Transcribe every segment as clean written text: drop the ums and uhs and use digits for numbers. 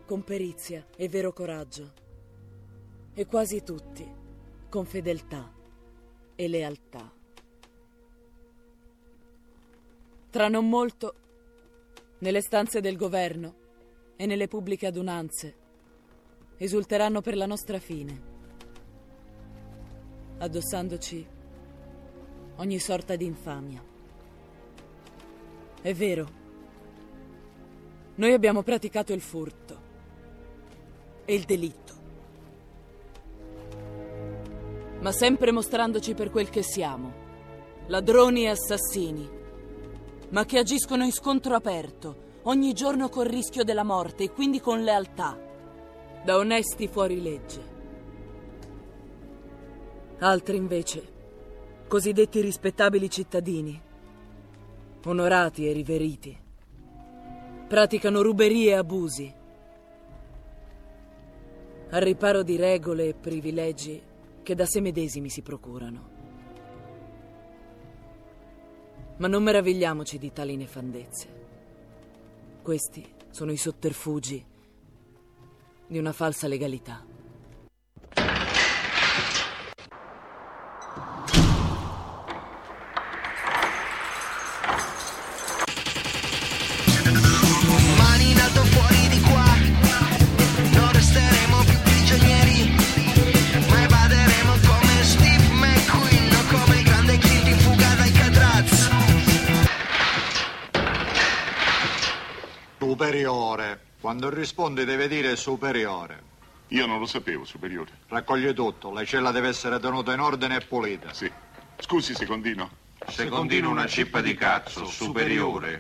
con perizia e vero coraggio, e quasi tutti con fedeltà e lealtà. Tra non molto, nelle stanze del governo e nelle pubbliche adunanze, esulteranno per la nostra fine, addossandoci ogni sorta di infamia. È vero, noi abbiamo praticato il furto e il delitto, ma sempre mostrandoci per quel che siamo, ladroni e assassini, ma che agiscono in scontro aperto, ogni giorno col rischio della morte e quindi con lealtà, da onesti fuorilegge. Altri invece, cosiddetti rispettabili cittadini, onorati e riveriti, praticano ruberie e abusi, al riparo di regole e privilegi che da sé medesimi si procurano. Ma non meravigliamoci di tali nefandezze. Questi sono i sotterfugi di una falsa legalità. Mani in alto fuori di qua, non resteremo più prigionieri, ma evaderemo come Steve McQueen o come il grande Clint in fuga dai Cadraz. Superiore. Quando rispondi deve dire superiore. Io non lo sapevo, superiore. Raccoglie tutto. La cella deve essere tenuta in ordine e pulita. Sì. Scusi, secondino. Secondino una cippa di cazzo, superiore.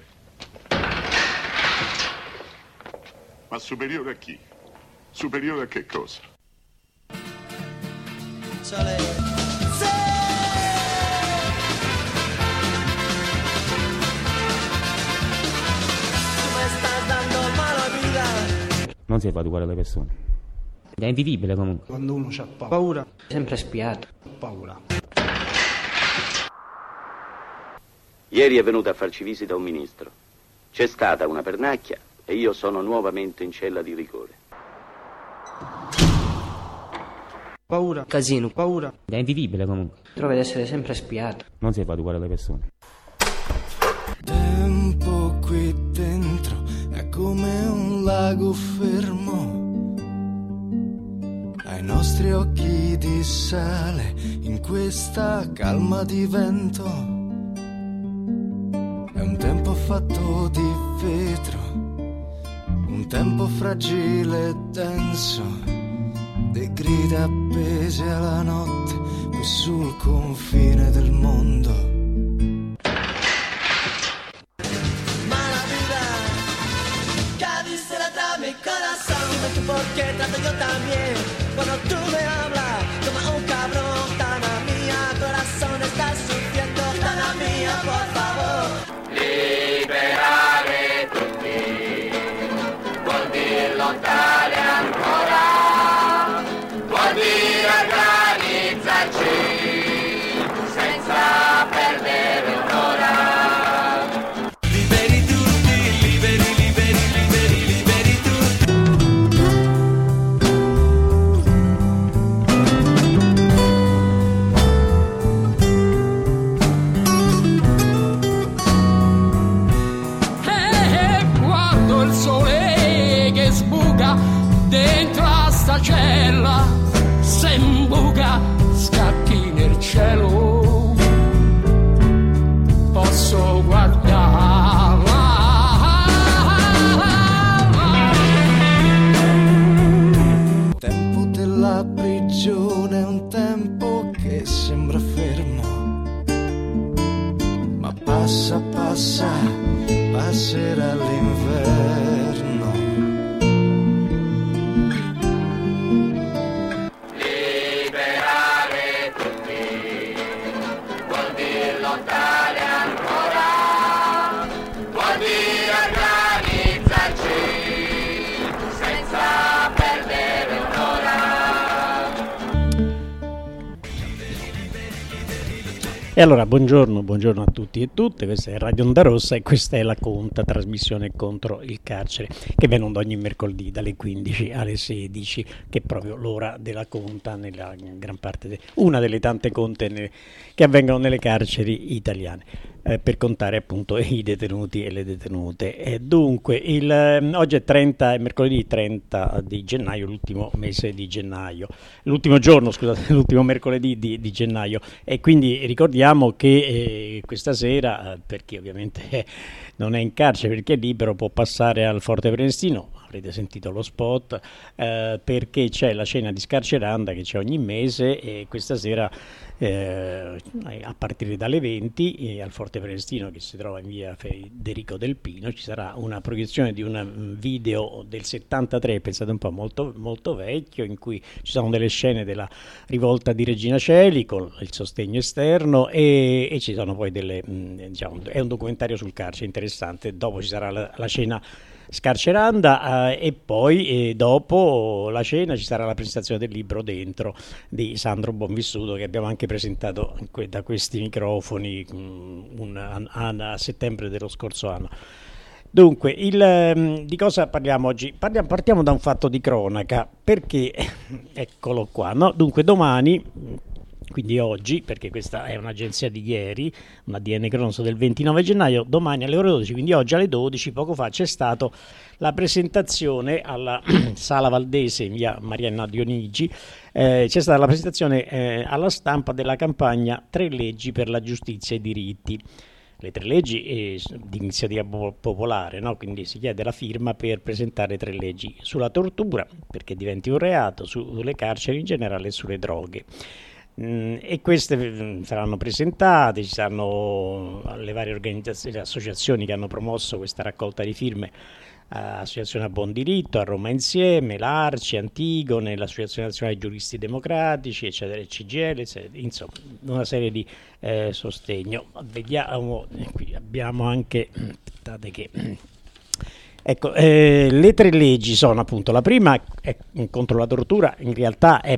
Ma superiore a chi? Superiore a che cosa? Non si fa educare alle persone. È invivibile comunque. Quando uno ha paura, sempre spiato. paura. Ieri è venuto a farci visita un ministro. C'è stata una pernacchia e io sono nuovamente in cella di rigore. Paura. Casino. Paura. È invivibile comunque. Trovo di essere sempre spiato. Non si fa educare alle persone. Tempo qui dentro è come un lago fermo. Ai nostri occhi di sale in questa calma di vento. È un tempo fatto di vetro, un tempo fragile e denso, di grida appese alla notte qui sul confine del mondo. Porque trato yo también cuando tú me hablas como un cabrón. Tana mía, corazón está sufriendo. Tana mía, por favor. Liberare tutti vuol dire lottare ancora, vuol dire organizzarci senza perdere un'ora. Liberi tutti, liberi, liberi, liberi, liberi tutti. Quando il sole che sbuca dentro a sta cella se imbuca scacchi nel cielo, posso guardare. Il tempo della prigione è un tempo che sembra fermo, ma passa, passa, passerà l'inverno. E allora buongiorno a tutti e tutte, questa è Radio Onda Rossa e questa è La Conta, trasmissione contro il carcere, che viene onda ogni mercoledì dalle 15 alle 16, che è proprio l'ora della conta nella gran parte, una delle tante conte che avvengono nelle carceri italiane, per contare appunto i detenuti e le detenute. Dunque, oggi è mercoledì 30 di gennaio, l'ultimo mese di gennaio, l'ultimo mercoledì di gennaio, e quindi ricordiamo che questa sera, per chi ovviamente non è in carcere perché è libero, può passare al Forte Prenestino. Avrete sentito lo spot, perché c'è la cena di Scarceranda che c'è ogni mese, e questa sera a partire dalle 20 al Forte Prenestino, che si trova in via Federico Del Pino, ci sarà una proiezione di un video del 73, pensate un po', molto, molto vecchio, in cui ci sono delle scene della rivolta di Regina Coeli con il sostegno esterno, e ci sono poi è un documentario sul carcere interessante. Dopo ci sarà la cena Scarceranda, e poi dopo la cena ci sarà la presentazione del libro Dentro di Sandro Bonvissuto, che abbiamo anche presentato da questi microfoni a settembre dello scorso anno. Dunque, di cosa parliamo oggi? Partiamo da un fatto di cronaca, perché eccolo qua, no? Dunque, domani, quindi oggi, perché questa è un'agenzia di ieri, una DN Cronos del 29 gennaio, domani alle ore 12, quindi oggi alle 12, poco fa, c'è stata la presentazione alla Sala Valdese in via Marianna Dionigi, c'è stata la presentazione alla stampa della campagna 3 leggi per la giustizia e i diritti. Le 3 leggi di iniziativa popolare, no? Quindi si chiede la firma per presentare 3 leggi sulla tortura, perché diventi un reato, sulle carceri in generale e sulle droghe. E queste saranno presentate, ci saranno le varie organizzazioni, le associazioni che hanno promosso questa raccolta di firme, Associazione a Buon Diritto, a Roma Insieme, l'Arci, Antigone, l'Associazione Nazionale Giuristi Democratici, eccetera, il CGL, eccetera. Insomma, una serie di sostegno. Vediamo, qui abbiamo anche, aspettate che... Ecco, le 3 leggi sono appunto, la prima è contro la tortura, in realtà è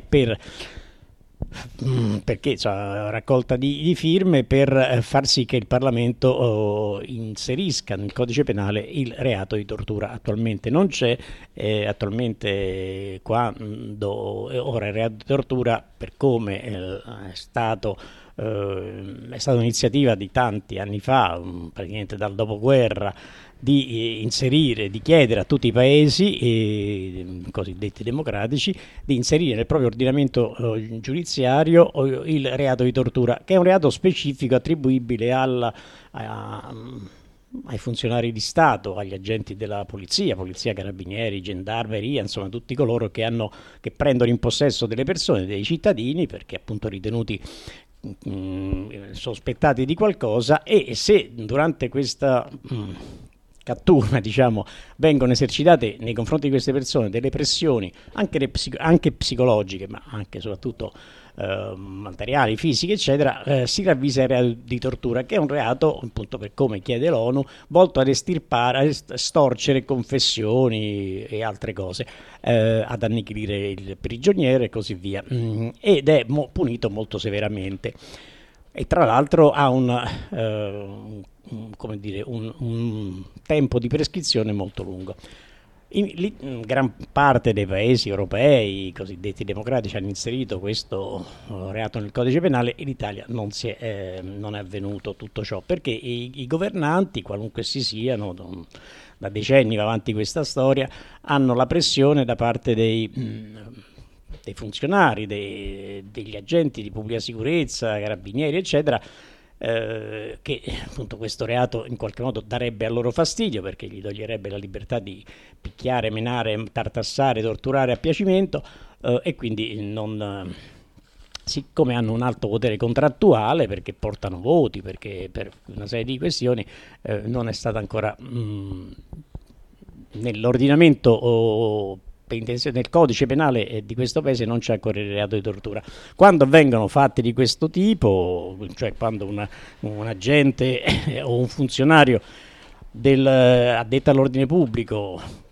perché raccolta di firme per far sì che il Parlamento inserisca nel codice penale il reato di tortura. Attualmente non c'è, attualmente ora il reato di tortura, per come è stata un'iniziativa di tanti anni fa, praticamente dal dopoguerra, di inserire, di chiedere a tutti i paesi cosiddetti democratici di inserire nel proprio ordinamento giudiziario il reato di tortura, che è un reato specifico attribuibile ai funzionari di Stato, agli agenti della polizia, carabinieri, gendarmeria, insomma tutti coloro che prendono in possesso delle persone, dei cittadini, perché appunto ritenuti sospettati di qualcosa, e se durante questa cattura, vengono esercitate nei confronti di queste persone delle pressioni anche psicologiche, ma anche soprattutto materiali, fisiche, eccetera, si ravvisa il reato di tortura, che è un reato, appunto, per come chiede l'ONU, volto ad estirpare, a storcere confessioni e altre cose, ad annichilire il prigioniero e così via, ed è punito molto severamente, e tra l'altro ha un tempo di prescrizione molto lungo. In gran parte dei paesi europei, i cosiddetti democratici, hanno inserito questo reato nel codice penale. In Italia non è avvenuto tutto ciò, perché i governanti, qualunque si siano, da decenni va avanti questa storia, hanno la pressione da parte dei funzionari, degli agenti di pubblica sicurezza, carabinieri, eccetera, che appunto questo reato in qualche modo darebbe a loro fastidio, perché gli toglierebbe la libertà di picchiare, menare, tartassare, torturare a piacimento, e quindi siccome hanno un alto potere contrattuale, perché portano voti, perché per una serie di questioni, non è stata ancora nell'ordinamento nel codice penale di questo paese non c'è ancora il reato di tortura. Quando vengono fatti di questo tipo, cioè quando un agente o un funzionario addetto all'ordine pubblico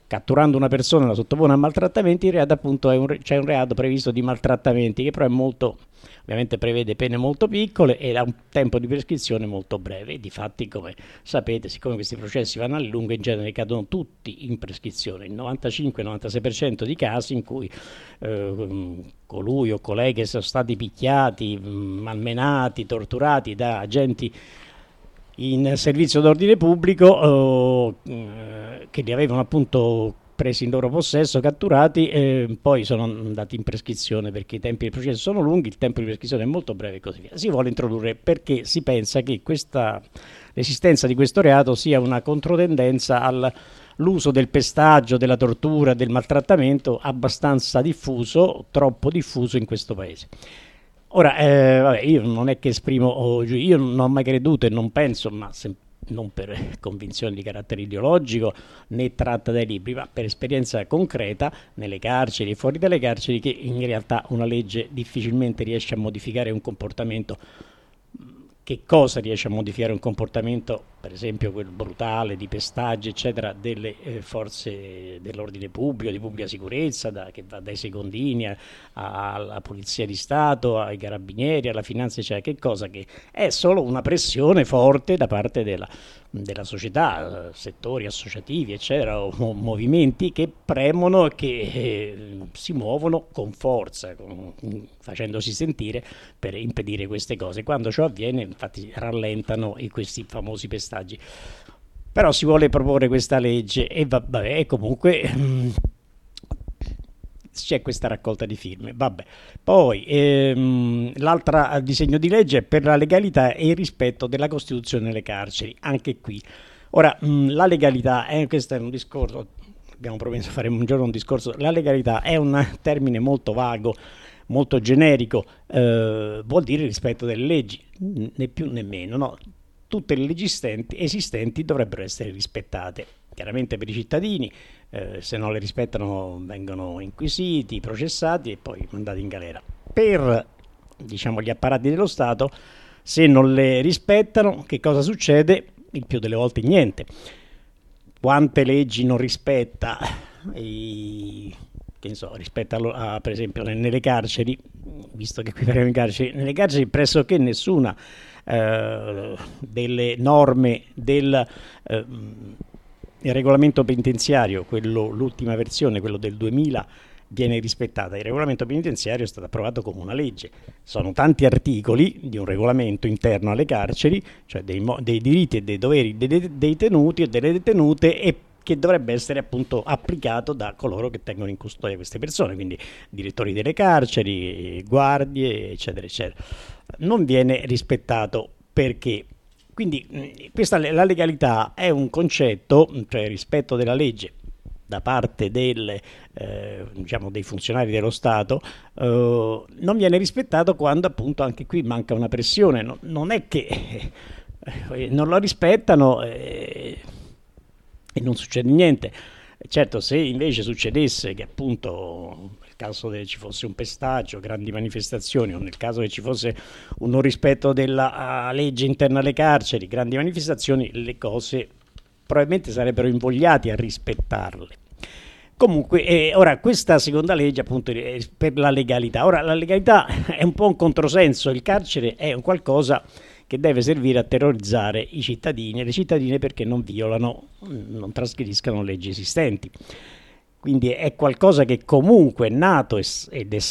catturando una persona la sottopone a maltrattamenti, il reato appunto c'è un reato previsto di maltrattamenti che però è molto, ovviamente prevede pene molto piccole e ha un tempo di prescrizione molto breve e difatti, come sapete, siccome questi processi vanno a lungo, in genere cadono tutti in prescrizione, il 95-96% di casi in cui colui o colei che sono stati picchiati, malmenati, torturati da agenti in servizio d'ordine pubblico che li avevano appunto presi in loro possesso, catturati, poi sono andati in prescrizione perché i tempi del processo sono lunghi, il tempo di prescrizione è molto breve e così via. Si vuole introdurre perché si pensa che l'esistenza di questo reato sia una controtendenza all'uso del pestaggio, della tortura, del maltrattamento abbastanza diffuso, troppo diffuso in questo paese. Ora, vabbè, io non è che esprimo, io non ho mai creduto e non penso, ma non per convinzione di carattere ideologico né tratta dai libri, ma per esperienza concreta nelle carceri e fuori dalle carceri, che in realtà una legge difficilmente riesce a modificare un comportamento. Che cosa riesce a modificare un comportamento, per esempio quel brutale di pestaggi eccetera delle forze dell'ordine pubblico, di pubblica sicurezza, che va dai secondini alla polizia di Stato, ai carabinieri, alla finanza eccetera, che cosa che è solo una pressione forte da parte della società, settori associativi eccetera, o movimenti che premono e che si muovono con forza, facendosi sentire per impedire queste cose. Quando ciò avviene, infatti, rallentano questi famosi pestaggi. Però si vuole proporre questa legge e vabbè, comunque c'è questa raccolta di firme. Vabbè. Poi l'altro disegno di legge è per la legalità e il rispetto della Costituzione nelle carceri. Anche qui. Ora, la legalità, questo è un discorso, abbiamo promesso di fare un giorno un discorso, la legalità è un termine molto vago, molto generico, vuol dire rispetto delle leggi, né più né meno, no? Tutte le leggi esistenti dovrebbero essere rispettate, chiaramente per i cittadini, se non le rispettano vengono inquisiti, processati e poi mandati in galera. Per, diciamo, gli apparati dello Stato, se non le rispettano, che cosa succede? Il più delle volte niente. Quante leggi non rispetta rispetto per esempio nelle carceri, visto che qui parliamo di carceri, nelle carceri pressoché nessuna delle norme del regolamento penitenziario, l'ultima versione, quello del 2000, viene rispettata. Il regolamento penitenziario è stato approvato come una legge. Sono tanti articoli di un regolamento interno alle carceri, cioè dei diritti e dei doveri dei tenuti e delle detenute, e che dovrebbe essere appunto applicato da coloro che tengono in custodia queste persone, quindi direttori delle carceri, guardie, eccetera, eccetera. Non viene rispettato perché? Quindi la legalità è un concetto, cioè il rispetto della legge da parte dei funzionari dello Stato, non viene rispettato quando appunto anche qui manca una pressione. Non è che non lo rispettano e non succede niente. Certo, se invece succedesse che appunto nel caso che ci fosse un pestaggio, grandi manifestazioni, o nel caso che ci fosse un non rispetto della legge interna alle carceri, grandi manifestazioni, le cose probabilmente sarebbero invogliati a rispettarle. Comunque, ora questa seconda legge appunto è per la legalità. Ora, la legalità è un po' un controsenso, il carcere è un qualcosa che deve servire a terrorizzare i cittadini e le cittadine perché non trasgrediscano leggi esistenti. Quindi è qualcosa che comunque è nato ed è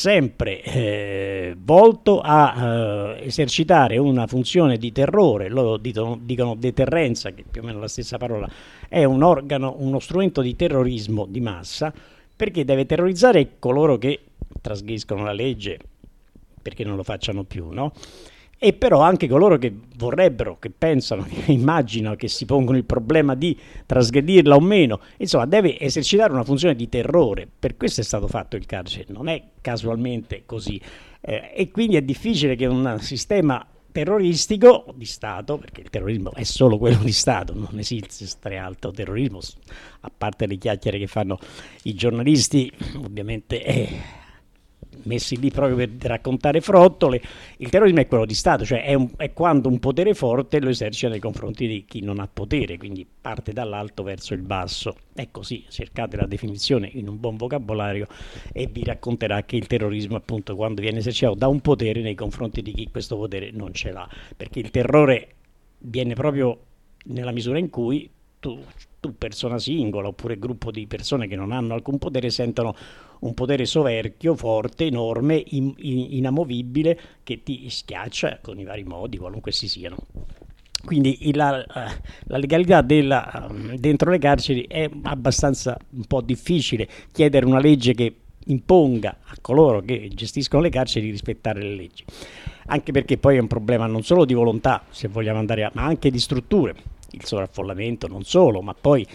sempre volto a esercitare una funzione di terrore. Loro dicono deterrenza, che più o meno è la stessa parola, è uno strumento di terrorismo di massa, perché deve terrorizzare coloro che trasgrediscono la legge perché non lo facciano più, no? E però anche coloro che vorrebbero, che pensano, che immaginano, che si pongono il problema di trasgredirla o meno. Insomma, deve esercitare una funzione di terrore. Per questo è stato fatto il carcere, non è casualmente così. E quindi è difficile che un sistema terroristico di Stato, perché il terrorismo è solo quello di Stato, non esiste altro terrorismo, a parte le chiacchiere che fanno i giornalisti, ovviamente messi lì proprio per raccontare frottole. Il terrorismo è quello di Stato, cioè è quando un potere forte lo esercita nei confronti di chi non ha potere, quindi parte dall'alto verso il basso. È così, cercate la definizione in un buon vocabolario e vi racconterà che il terrorismo, appunto, quando viene esercitato da un potere nei confronti di chi questo potere non ce l'ha, perché il terrore viene proprio nella misura in cui tu persona singola oppure gruppo di persone che non hanno alcun potere sentono un potere soverchio, forte, enorme, inamovibile, che ti schiaccia con i vari modi, qualunque si siano. Quindi la legalità dentro le carceri è abbastanza un po' difficile. Chiedere una legge che imponga a coloro che gestiscono le carceri di rispettare le leggi, anche perché poi è un problema non solo di volontà, se vogliamo andare ma anche di strutture. Il sovraffollamento non solo, ma poi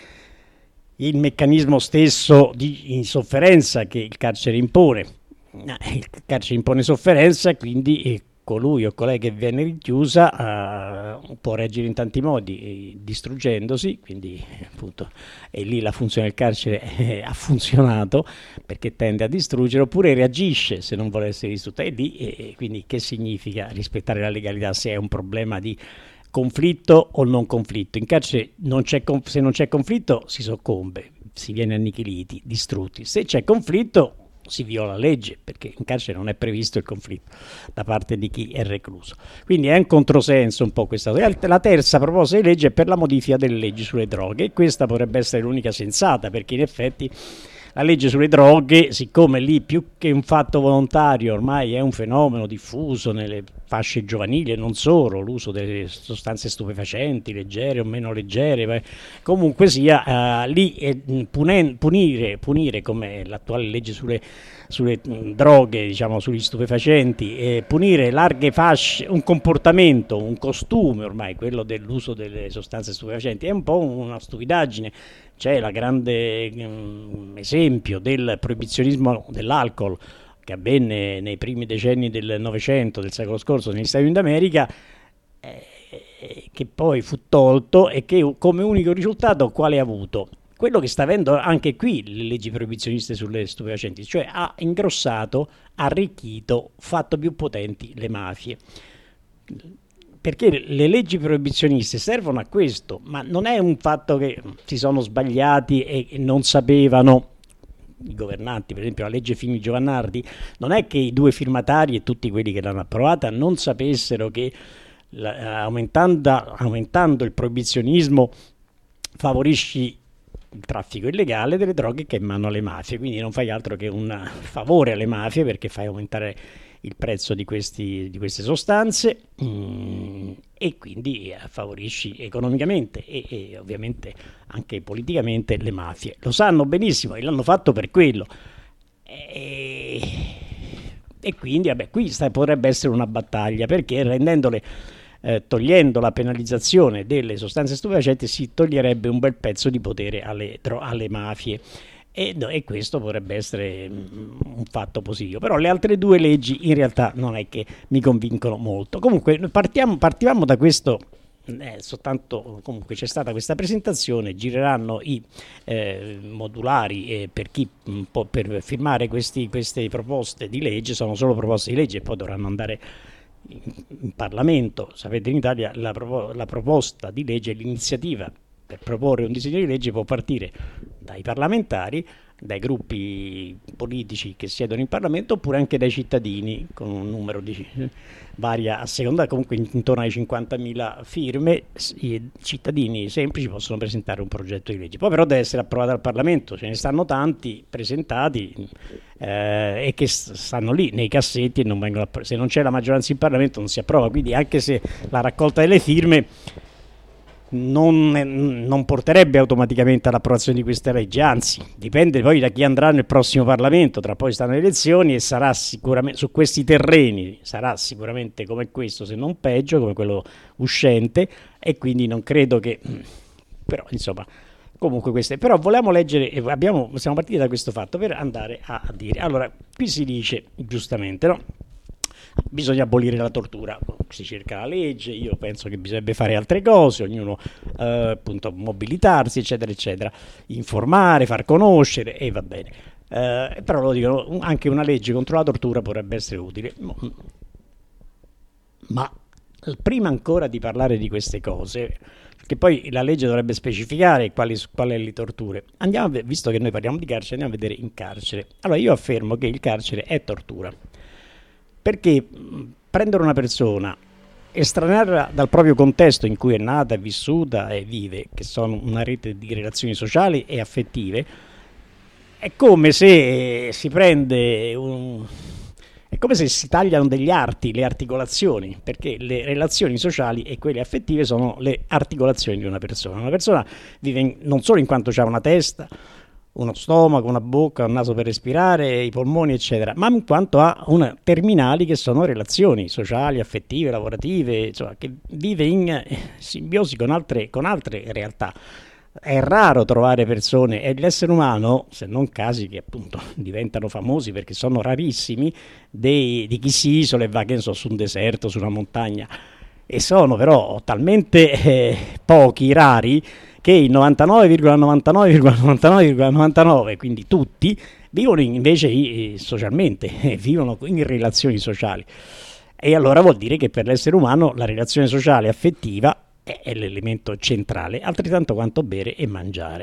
il meccanismo stesso di insofferenza che il carcere impone. Il carcere impone sofferenza, quindi colui o colei che viene rinchiusa può reagire in tanti modi, distruggendosi, quindi appunto e lì la funzione del carcere ha funzionato perché tende a distruggere, oppure reagisce se non vuole essere distrutta. E lì quindi che significa rispettare la legalità se è un problema di conflitto o non conflitto? In carcere se non c'è conflitto si soccombe, si viene annichiliti, distrutti. Se c'è conflitto si viola la legge, perché in carcere non è previsto il conflitto da parte di chi è recluso. Quindi è un controsenso un po' questa. La terza proposta di legge è per la modifica delle leggi sulle droghe, e questa potrebbe essere l'unica sensata, perché in effetti la legge sulle droghe, siccome lì più che un fatto volontario ormai è un fenomeno diffuso nelle fasce giovanili e non solo, l'uso delle sostanze stupefacenti, leggere o meno leggere, comunque sia, lì punire come l'attuale legge sulle droghe, diciamo sugli stupefacenti, punire larghe fasce, un comportamento, un costume ormai, quello dell'uso delle sostanze stupefacenti, è un po' una stupidaggine. C'è la grande esempio del proibizionismo dell'alcol che avvenne nei primi decenni del Novecento, del secolo scorso negli Stati Uniti d'America, che poi fu tolto e che come unico risultato quale ha avuto? Quello che sta avendo anche qui le leggi proibizioniste sulle stupefacenti, cioè ha ingrossato, arricchito, fatto più potenti le mafie. Perché le leggi proibizioniste servono a questo, ma non è un fatto che si sono sbagliati e non sapevano i governanti. Per esempio la legge Fini-Giovanardi, non è che i due firmatari e tutti quelli che l'hanno approvata non sapessero che aumentando il proibizionismo favorisci il traffico illegale delle droghe che è in mano alle mafie, quindi non fai altro che un favore alle mafie, perché fai aumentare il prezzo di queste sostanze e quindi favorisci economicamente e ovviamente anche politicamente le mafie. Lo sanno benissimo e l'hanno fatto per quello. E quindi qui potrebbe essere una battaglia, perché togliendo la penalizzazione delle sostanze stupefacenti si toglierebbe un bel pezzo di potere alle mafie. E questo potrebbe essere un fatto positivo, però le altre due leggi in realtà non è che mi convincono molto. Comunque partivamo da questo, soltanto comunque c'è stata questa presentazione, gireranno i modulari per firmare queste proposte di legge. Sono solo proposte di legge e poi dovranno andare in Parlamento. Sapete, in Italia la proposta di legge, l'iniziativa per proporre un disegno di legge può partire dai parlamentari, dai gruppi politici che siedono in Parlamento, oppure anche dai cittadini, con un numero varia a seconda, comunque intorno ai 50.000 firme. I cittadini semplici possono presentare un progetto di legge, poi però deve essere approvato dal Parlamento. Ce ne stanno tanti presentati e che stanno lì nei cassetti e non vengono se non c'è la maggioranza in Parlamento non si approva, quindi anche se la raccolta delle firme non porterebbe automaticamente all'approvazione di queste leggi, anzi dipende poi da chi andrà nel prossimo Parlamento. Tra poi stanno le elezioni e sarà sicuramente su questi terreni, sarà sicuramente come questo, se non peggio, come quello uscente, e quindi non credo che però insomma comunque queste. Però volevamo leggere, siamo partiti da questo fatto per andare a dire, allora qui si dice giustamente, no? Bisogna abolire la tortura, si cerca la legge, io penso che bisognerebbe fare altre cose, ognuno appunto mobilitarsi eccetera eccetera, informare, far conoscere, e va bene. però lo dicono, anche una legge contro la tortura potrebbe essere utile. Ma prima ancora di parlare di queste cose, che poi la legge dovrebbe specificare quali le torture, visto che noi parliamo di carcere, andiamo a vedere in carcere. Allora io affermo che il carcere è tortura, perché prendere una persona, estranearla dal proprio contesto in cui è nata, è vissuta e vive, che sono una rete di relazioni sociali e affettive, è come se si prende è come se si tagliano degli arti, le articolazioni, perché le relazioni sociali e quelle affettive sono le articolazioni di una persona. Una persona vive non solo in quanto ha una testa, uno stomaco, una bocca, un naso per respirare, i polmoni, eccetera, ma in quanto ha una terminali che sono relazioni sociali, affettive, lavorative, insomma, che vive in simbiosi con altre realtà. È raro trovare persone, e l'essere umano, se non casi che appunto diventano famosi perché sono rarissimi, di chi si isola e va, che ne so, su un deserto, su una montagna, e sono però talmente pochi, rari, che il 99,99,99,99, quindi tutti, vivono invece socialmente, vivono in relazioni sociali. E allora vuol dire che per l'essere umano la relazione sociale affettiva è l'elemento centrale, altrettanto quanto bere e mangiare.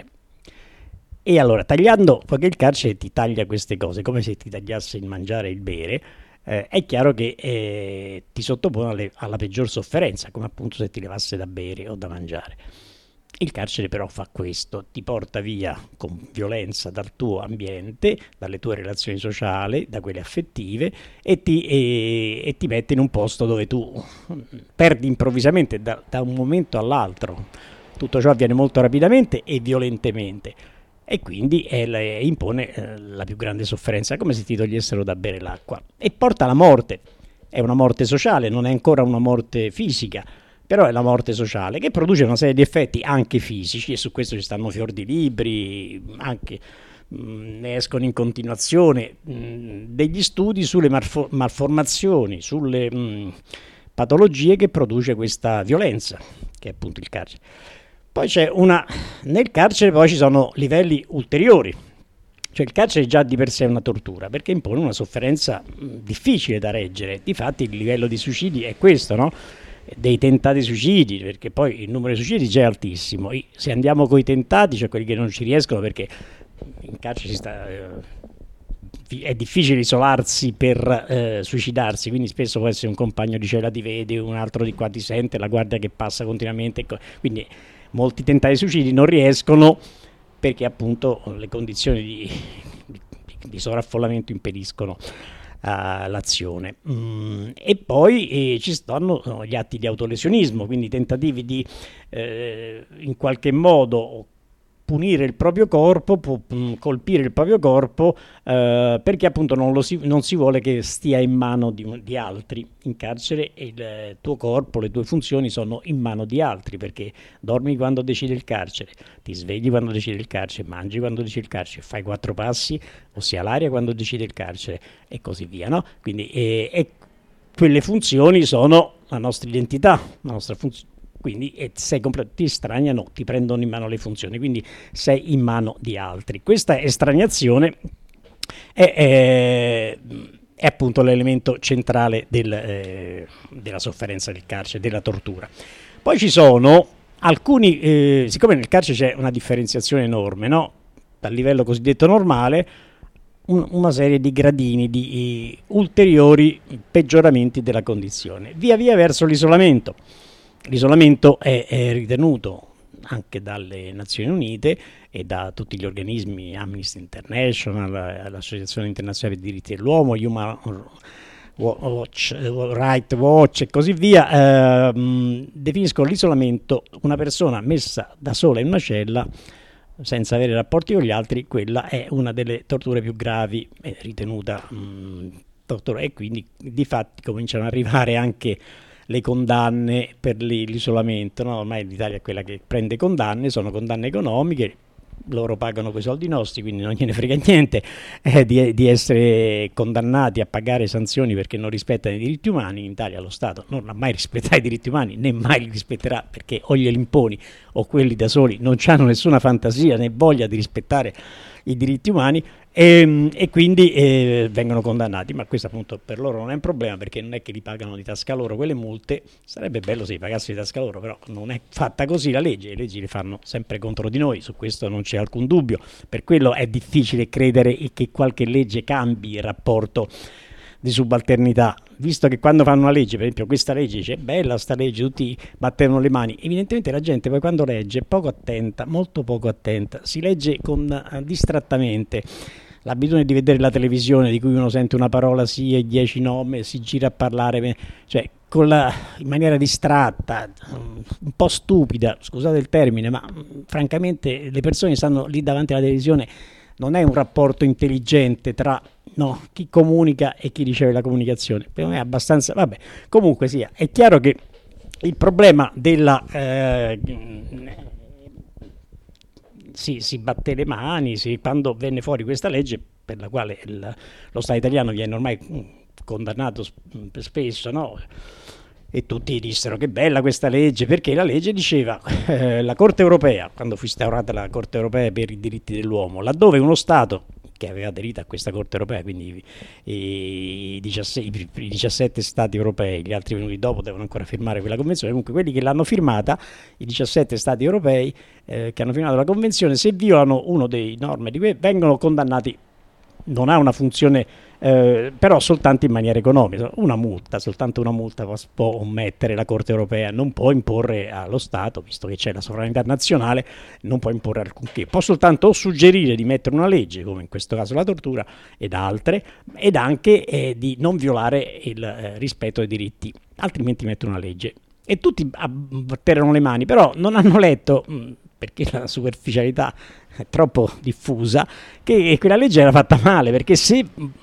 E allora, tagliando, poiché il carcere ti taglia queste cose, come se ti tagliasse il mangiare e il bere, è chiaro che ti sottopone alla peggior sofferenza, come appunto se ti levasse da bere o da mangiare. Il carcere però fa questo, ti porta via con violenza dal tuo ambiente, dalle tue relazioni sociali, da quelle affettive, e ti mette in un posto dove tu perdi improvvisamente da un momento all'altro. Tutto ciò avviene molto rapidamente e violentemente, e quindi impone la più grande sofferenza, come se ti togliessero da bere l'acqua, e porta alla morte. È una morte sociale, non è ancora una morte fisica, però è la morte sociale che produce una serie di effetti anche fisici, e su questo ci stanno fior di libri, anche ne escono in continuazione degli studi sulle malformazioni, sulle patologie che produce questa violenza, che è appunto il carcere. Poi nel carcere poi ci sono livelli ulteriori, cioè il carcere già di per sé è una tortura, perché impone una sofferenza difficile da reggere. Difatti il livello di suicidi è questo, no? Dei tentati suicidi, perché poi il numero di suicidi già è altissimo. Se andiamo coi tentati, cioè quelli che non ci riescono, perché in carcere è difficile isolarsi per suicidarsi, quindi spesso può essere un compagno di cella ti vede, un altro di qua ti sente, la guardia che passa continuamente, quindi molti tentati suicidi non riescono perché appunto le condizioni di sovraffollamento impediscono l'azione. E poi ci stanno gli atti di autolesionismo, quindi tentativi di in qualche modo punire il proprio corpo, colpire il proprio corpo, perché appunto non si vuole che stia in mano di altri. In carcere il tuo corpo, le tue funzioni sono in mano di altri, perché dormi quando decide il carcere, ti svegli quando decide il carcere, mangi quando decide il carcere, fai 4 passi, ossia l'aria quando decide il carcere, e così via, no? Quindi quelle funzioni sono la nostra identità, la nostra funzione. Quindi ti estraniano, ti prendono in mano le funzioni, quindi sei in mano di altri. Questa estraniazione è appunto l'elemento centrale della sofferenza del carcere, della tortura. Poi ci sono alcuni, siccome nel carcere c'è una differenziazione enorme, no? Dal livello cosiddetto normale, una serie di gradini, di ulteriori peggioramenti della condizione, via via verso l'isolamento. L'isolamento è ritenuto anche dalle Nazioni Unite e da tutti gli organismi, Amnesty International, l'Associazione Internazionale dei Diritti dell'Uomo, Human Rights Watch e così via, definiscono l'isolamento una persona messa da sola in una cella senza avere rapporti con gli altri. Quella è una delle torture più gravi, è ritenuta tortura, e quindi di fatti cominciano ad arrivare anche le condanne per l'isolamento, no? Ormai l'Italia è quella che prende condanne, sono condanne economiche, loro pagano quei soldi nostri, quindi non gliene frega niente di essere condannati a pagare sanzioni perché non rispettano i diritti umani. In Italia lo Stato non ha mai rispettato i diritti umani, né mai li rispetterà, perché o glieli imponi o quelli da soli non hanno nessuna fantasia né voglia di rispettare i diritti umani, e quindi vengono condannati, ma questo appunto per loro non è un problema, perché non è che li pagano di tasca loro quelle multe. Sarebbe bello se li pagassero di tasca loro, però non è fatta così la legge, le leggi le fanno sempre contro di noi, su questo non c'è alcun dubbio. Per quello è difficile credere che qualche legge cambi il rapporto di subalternità, visto che quando fanno una legge, per esempio questa legge dice bella sta legge, tutti battevano le mani, evidentemente la gente poi quando legge è poco attenta, molto poco attenta, si legge distrattamente. L'abitudine di vedere la televisione di cui uno sente una parola sì e 10 no, si gira a parlare, cioè in maniera distratta, un po' stupida, scusate il termine, ma francamente le persone che stanno lì davanti alla televisione, non è un rapporto intelligente tra chi comunica e chi riceve la comunicazione. Per me è abbastanza, vabbè, comunque sia, è chiaro che il problema della si batte le mani, quando venne fuori questa legge per la quale lo Stato italiano viene ormai condannato spesso, no? E tutti dissero che bella questa legge, perché la legge diceva la Corte europea, quando fu instaurata la Corte europea per i diritti dell'uomo, laddove uno Stato che aveva aderito a questa Corte europea, quindi i 17 Stati europei, gli altri venuti dopo devono ancora firmare quella convenzione, comunque quelli che l'hanno firmata, i 17 Stati europei che hanno firmato la convenzione, se violano uno dei norme di vengono condannati. Non ha una funzione però soltanto in maniera economica, soltanto una multa può omettere la Corte europea, non può imporre allo Stato, visto che c'è la sovranità nazionale, non può imporre alcunché, può soltanto suggerire di mettere una legge, come in questo caso la tortura ed altre, ed anche di non violare il rispetto dei diritti, altrimenti mette una legge. E tutti batterono le mani, però non hanno letto, perché la superficialità è troppo diffusa, che quella legge era fatta male, perché se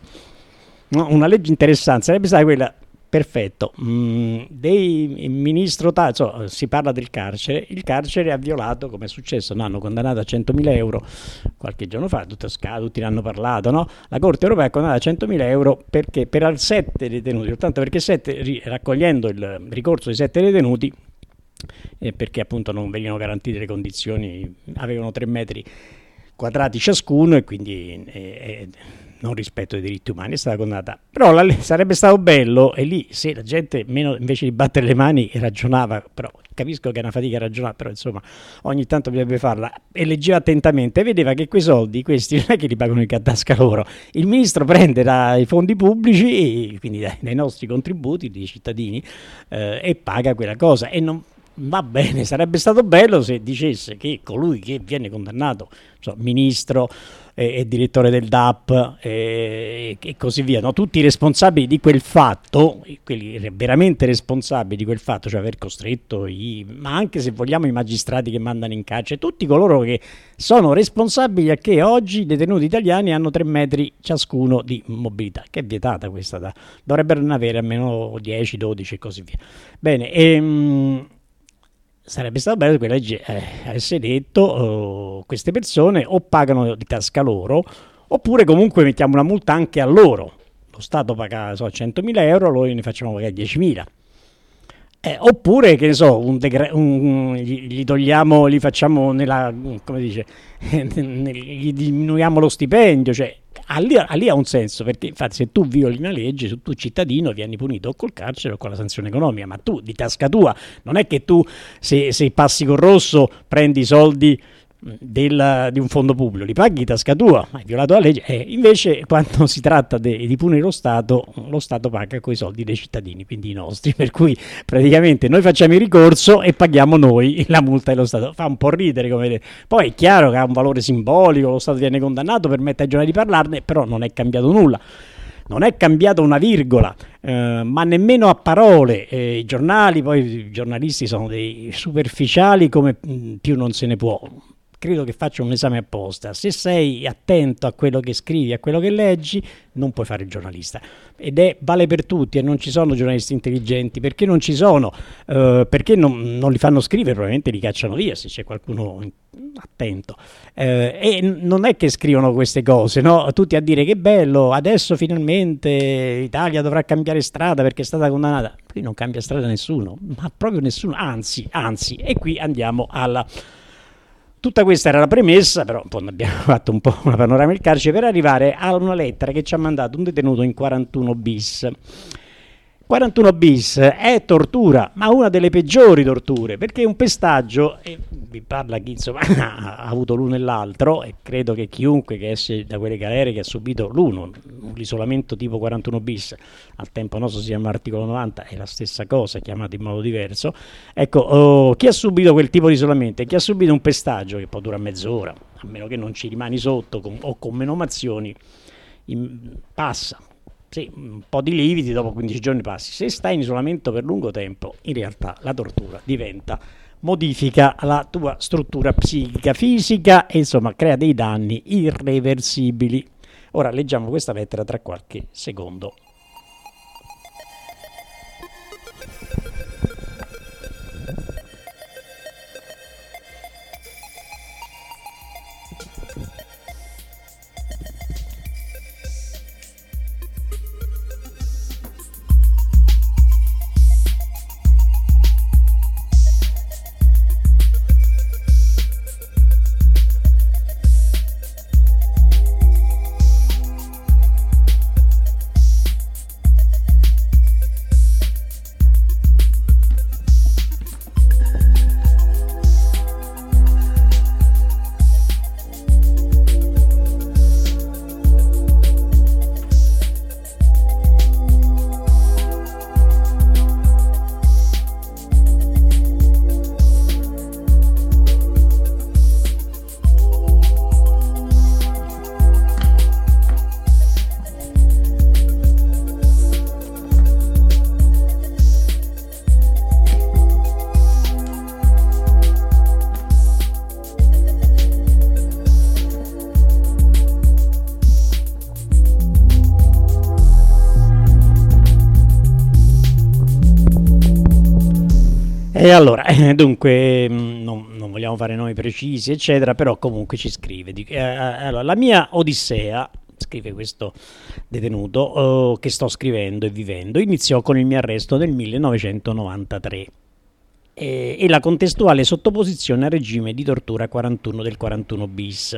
una legge interessante sarebbe stata quella, perfetto, dei ministro si parla del carcere, il carcere ha violato, come è successo, hanno condannato a 100.000 euro qualche giorno fa, tutti ne hanno parlato, no? La Corte europea ha condannato a 100.000 euro perché per 7 detenuti, soltanto perché raccogliendo il ricorso di 7 detenuti, perché appunto non venivano garantite le condizioni, avevano 3 metri quadrati ciascuno e quindi non rispetto dei diritti umani, è stata condannata. Però sarebbe stato bello, e lì se la gente meno invece di battere le mani ragionava, però capisco che è una fatica ragionare, però insomma ogni tanto bisognerebbe farla, e leggeva attentamente e vedeva che quei soldi, questi non è che li pagano in tasca loro, il ministro prende dai fondi pubblici, e quindi dai nostri contributi dei cittadini, e paga quella cosa, e non va bene. Sarebbe stato bello se dicesse che colui che viene condannato, ministro e direttore del DAP e così via, no? Tutti i responsabili di quel fatto, quelli veramente responsabili di quel fatto, cioè aver costretto ma anche se vogliamo i magistrati che mandano in carcere, tutti coloro che sono responsabili a che oggi i detenuti italiani hanno 3 metri ciascuno di mobilità, che è vietata questa, dovrebbero ne avere almeno 10, 12 e così via. Bene, sarebbe stato bello che quella legge avesse detto queste persone o pagano di tasca loro, oppure comunque mettiamo una multa anche a loro. Lo Stato paga 100.000 euro, noi ne facciamo pagare 10.000. Oppure, che ne so, gli togliamo, li facciamo gli diminuiamo lo stipendio, cioè lì ha un senso, perché infatti se tu violi una legge, se tu cittadino vieni punito o col carcere o con la sanzione economica, ma tu di tasca tua, non è che tu se passi col rosso prendi i soldi di un fondo pubblico, li paghi di tasca tua, hai violato la legge. Invece quando si tratta di punire lo Stato paga coi soldi dei cittadini, quindi i nostri, per cui praticamente noi facciamo il ricorso e paghiamo noi la multa dello Stato. Fa un po' ridere, come vedete. Poi è chiaro che ha un valore simbolico, lo Stato viene condannato, permette ai giornali di parlarne, però non è cambiato nulla. Non è cambiata una virgola, ma nemmeno a parole. I giornali, poi i giornalisti sono dei superficiali come più non se ne può. Credo che faccia un esame apposta. Se sei attento a quello che scrivi, a quello che leggi, non puoi fare il giornalista. Vale per tutti, e non ci sono giornalisti intelligenti. Perché non ci sono? Perché non li fanno scrivere, probabilmente li cacciano via se c'è qualcuno attento. E non è che scrivono queste cose, no? Tutti a dire che bello, adesso finalmente l'Italia dovrà cambiare strada perché è stata condannata. Qui non cambia strada nessuno, ma proprio nessuno, anzi, e qui andiamo alla Tutta questa era la premessa, però poi abbiamo fatto un po' una panorama del carcere per arrivare a una lettera che ci ha mandato un detenuto in 41 bis. 41 bis è tortura, ma una delle peggiori torture, perché è un pestaggio, e vi parla chi insomma ha avuto l'uno e l'altro, e credo che chiunque che esce da quelle galere che ha subito l'isolamento tipo 41 bis, al tempo nostro si chiama articolo 90, è la stessa cosa, chiamato in modo diverso, ecco, chi ha subito quel tipo di isolamento e chi ha subito un pestaggio che può durare mezz'ora, a meno che non ci rimani sotto o con menomazioni, passa. Sì, un po' di lividi, dopo 15 giorni passi. Se stai in isolamento per lungo tempo, in realtà la tortura modifica la tua struttura psichica, fisica e insomma crea dei danni irreversibili. Ora leggiamo questa lettera tra qualche secondo. E allora, dunque, non vogliamo fare nomi precisi, eccetera, però comunque ci scrive. Allora, la mia odissea, scrive questo detenuto, che sto scrivendo e vivendo, iniziò con il mio arresto nel 1993 e la contestuale sottoposizione al regime di tortura 41 del 41 bis.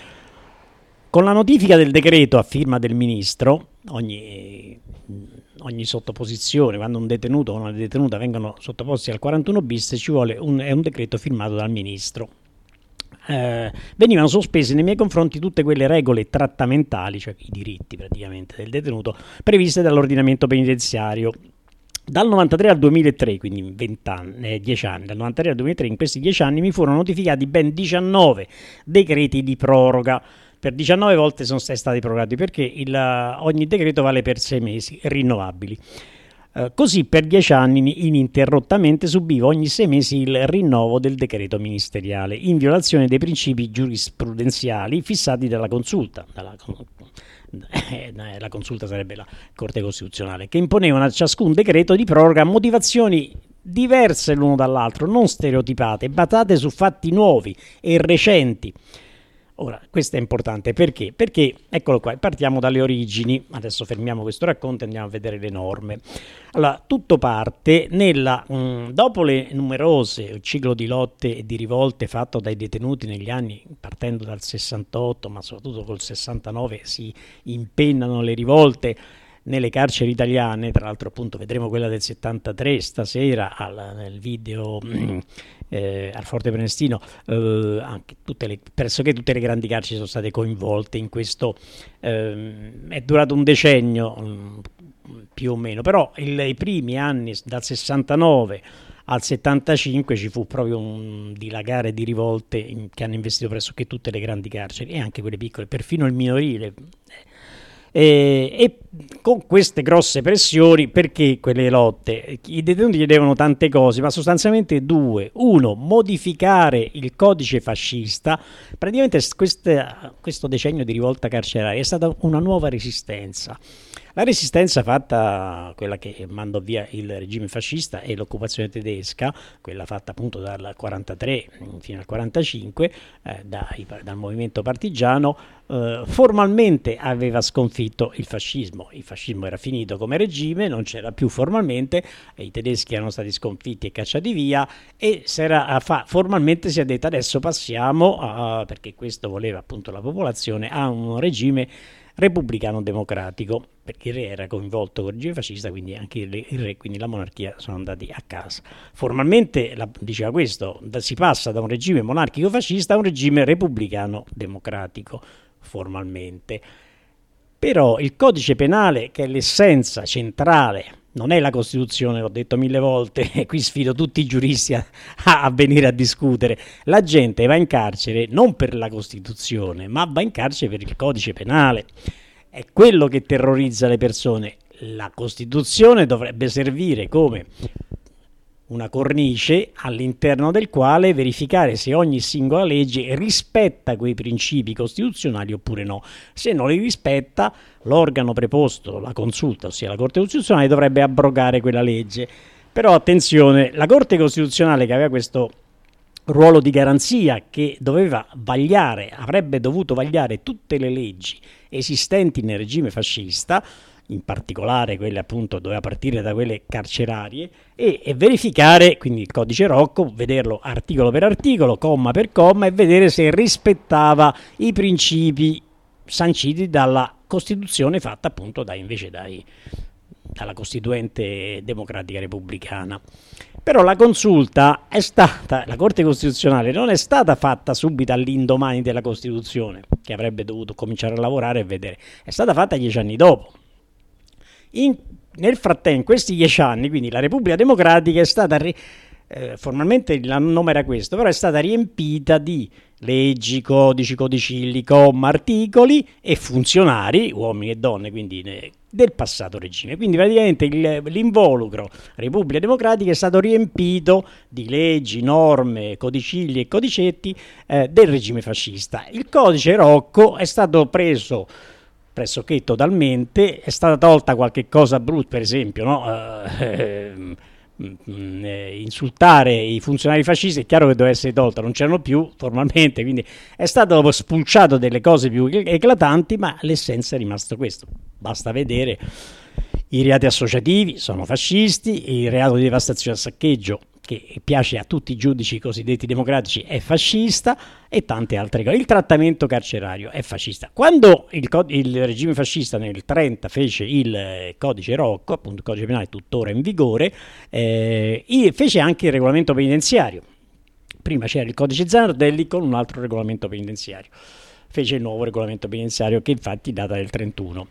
Con la notifica del decreto a firma del ministro, ogni sottoposizione, quando un detenuto o una detenuta vengono sottoposti al 41 bis, ci vuole è un decreto firmato dal ministro. Venivano sospese nei miei confronti tutte quelle regole trattamentali, cioè i diritti praticamente del detenuto, previste dall'ordinamento penitenziario. Dal 93 al 2003, quindi 10 anni, dal 93 al 2003, in questi 10 anni mi furono notificati ben 19 decreti di proroga. Per 19 volte sono stati prorogati perché ogni decreto vale per 6 mesi, rinnovabili. Così per 10 anni ininterrottamente subivo ogni 6 mesi il rinnovo del decreto ministeriale, in violazione dei principi giurisprudenziali fissati dalla consulta. La consulta sarebbe la Corte Costituzionale, che imponevano a ciascun decreto di proroga motivazioni diverse l'uno dall'altro, non stereotipate, basate su fatti nuovi e recenti. Ora, questo è importante perché? Perché, eccolo qua, partiamo dalle origini, adesso fermiamo questo racconto e andiamo a vedere le norme. Allora, tutto parte dopo le numerose ciclo di lotte e di rivolte fatto dai detenuti negli anni, partendo dal 68, ma soprattutto col 69 si impennano le rivolte nelle carceri italiane, tra l'altro appunto vedremo quella del 73 stasera nel video al Forte Prenestino, anche pressoché tutte le grandi carceri sono state coinvolte in questo, è durato un decennio più o meno, però i primi anni dal 69 al 75 ci fu proprio un dilagare di rivolte che hanno investito pressoché tutte le grandi carceri e anche quelle piccole, perfino il minorile. E con queste grosse pressioni, perché quelle lotte? I detenuti chiedevano tante cose, ma sostanzialmente due. Uno, modificare il codice fascista. Praticamente questo decennio di rivolta carceraria è stata una nuova resistenza. La resistenza fatta, quella che mandò via il regime fascista, e l'occupazione tedesca, quella fatta appunto dal 43 fino al 45 dal movimento partigiano, formalmente aveva sconfitto il fascismo era finito come regime, non c'era più formalmente, i tedeschi erano stati sconfitti e cacciati via, e formalmente si è detto adesso passiamo perché questo voleva appunto la popolazione, a un regime repubblicano democratico, perché il re era coinvolto con il regime fascista, quindi anche il re, quindi la monarchia, sono andati a casa. Formalmente diceva questo, si passa da un regime monarchico fascista a un regime repubblicano democratico, formalmente. Però il codice penale, che è l'essenza centrale, non è la Costituzione, l'ho detto 1000 volte, e qui sfido tutti i giuristi a venire a discutere. La gente va in carcere non per la Costituzione, ma va in carcere per il codice penale. È quello che terrorizza le persone. La Costituzione dovrebbe servire come una cornice all'interno del quale verificare se ogni singola legge rispetta quei principi costituzionali oppure no. Se non li rispetta, l'organo preposto, la consulta, ossia la Corte Costituzionale, dovrebbe abrogare quella legge. Però attenzione, la Corte Costituzionale, che aveva questo ruolo di garanzia, che avrebbe dovuto vagliare tutte le leggi esistenti nel regime fascista, in particolare quelle appunto, doveva partire da quelle carcerarie, e verificare quindi il codice Rocco, vederlo articolo per articolo, comma per comma, e vedere se rispettava i principi sanciti dalla Costituzione fatta appunto dalla Costituente democratica repubblicana. Però la consulta la Corte Costituzionale non è stata fatta subito all'indomani della Costituzione, che avrebbe dovuto cominciare a lavorare e vedere, è stata fatta 10 anni dopo. Nel frattempo, in questi 10 anni, quindi la Repubblica Democratica è stata, formalmente il nome era questo, però è stata riempita di leggi, codici, codicilli, comma, articoli e funzionari, uomini e donne, quindi del passato regime. Quindi praticamente l'involucro Repubblica Democratica è stato riempito di leggi, norme, codicilli e codicetti del regime fascista. Il codice Rocco è stato preso pressoché totalmente, è stata tolta qualche cosa brutta, per esempio, no? Insultare i funzionari fascisti è chiaro che doveva essere tolta, non c'erano più formalmente, quindi è stato spulciato delle cose più eclatanti, ma l'essenza è rimasto questo. Basta vedere i reati associativi, sono fascisti, il reato di devastazione e saccheggio, che piace a tutti i giudici cosiddetti democratici, è fascista, e tante altre cose. Il trattamento carcerario è fascista. Quando il regime fascista nel 1930 fece il codice Rocco, appunto il codice penale tuttora in vigore, fece anche il regolamento penitenziario. Prima c'era il codice Zanardelli con un altro regolamento penitenziario. Fece il nuovo regolamento penitenziario, che infatti data del 1931.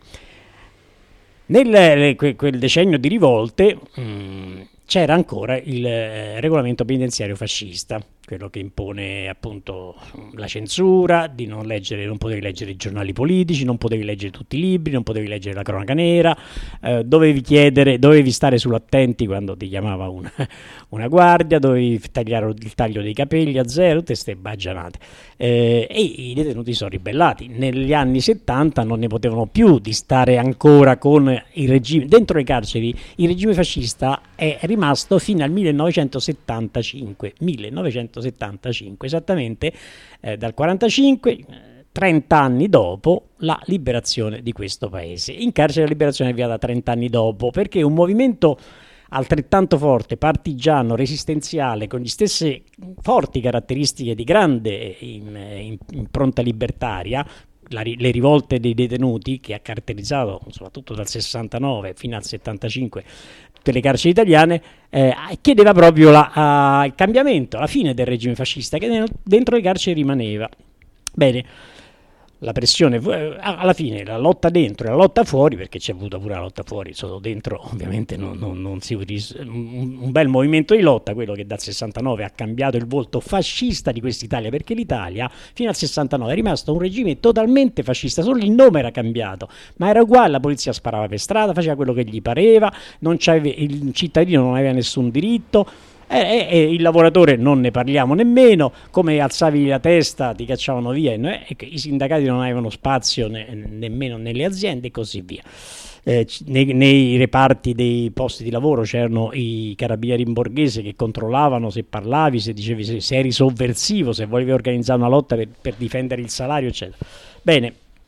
Nel quel decennio di rivolte c'era ancora il regolamento penitenziario fascista, quello che impone appunto la censura, di non potevi leggere i giornali politici, non potevi leggere tutti i libri, non potevi leggere la cronaca nera, dovevi stare sull'attenti quando ti chiamava una guardia, dovevi tagliare il taglio dei capelli a zero, tutte queste baggianate. E i detenuti sono ribellati. Negli anni 70 non ne potevano più di stare ancora con il regime. Dentro le carceri il regime fascista è rimasto fino al 1975, esattamente dal 45, 30 anni dopo la liberazione di questo paese. In carcere la liberazione è avviata 30 anni dopo, perché un movimento altrettanto forte, partigiano, resistenziale, con le stesse forti caratteristiche di grande impronta libertaria, le rivolte dei detenuti, che ha caratterizzato soprattutto dal 69 fino al 75 tutte le carceri italiane, chiedeva proprio il cambiamento, la fine del regime fascista, che dentro le carceri rimaneva. Bene, la pressione, alla fine la lotta dentro e la lotta fuori, perché c'è avuta pure la lotta fuori, solo dentro ovviamente non si un bel movimento di lotta, quello che dal 69 ha cambiato il volto fascista di quest'Italia, perché l'Italia fino al 69 è rimasto un regime totalmente fascista, solo il nome era cambiato, ma era uguale, la polizia sparava per strada, faceva quello che gli pareva, il cittadino non aveva nessun diritto. Il lavoratore non ne parliamo nemmeno, come alzavi la testa ti cacciavano via, i sindacati non avevano spazio nemmeno nelle aziende e così via. Nei reparti dei posti di lavoro c'erano i carabinieri in borghese che controllavano se parlavi, se dicevi se eri sovversivo, se volevi organizzare una lotta per difendere il salario, eccetera. Bene,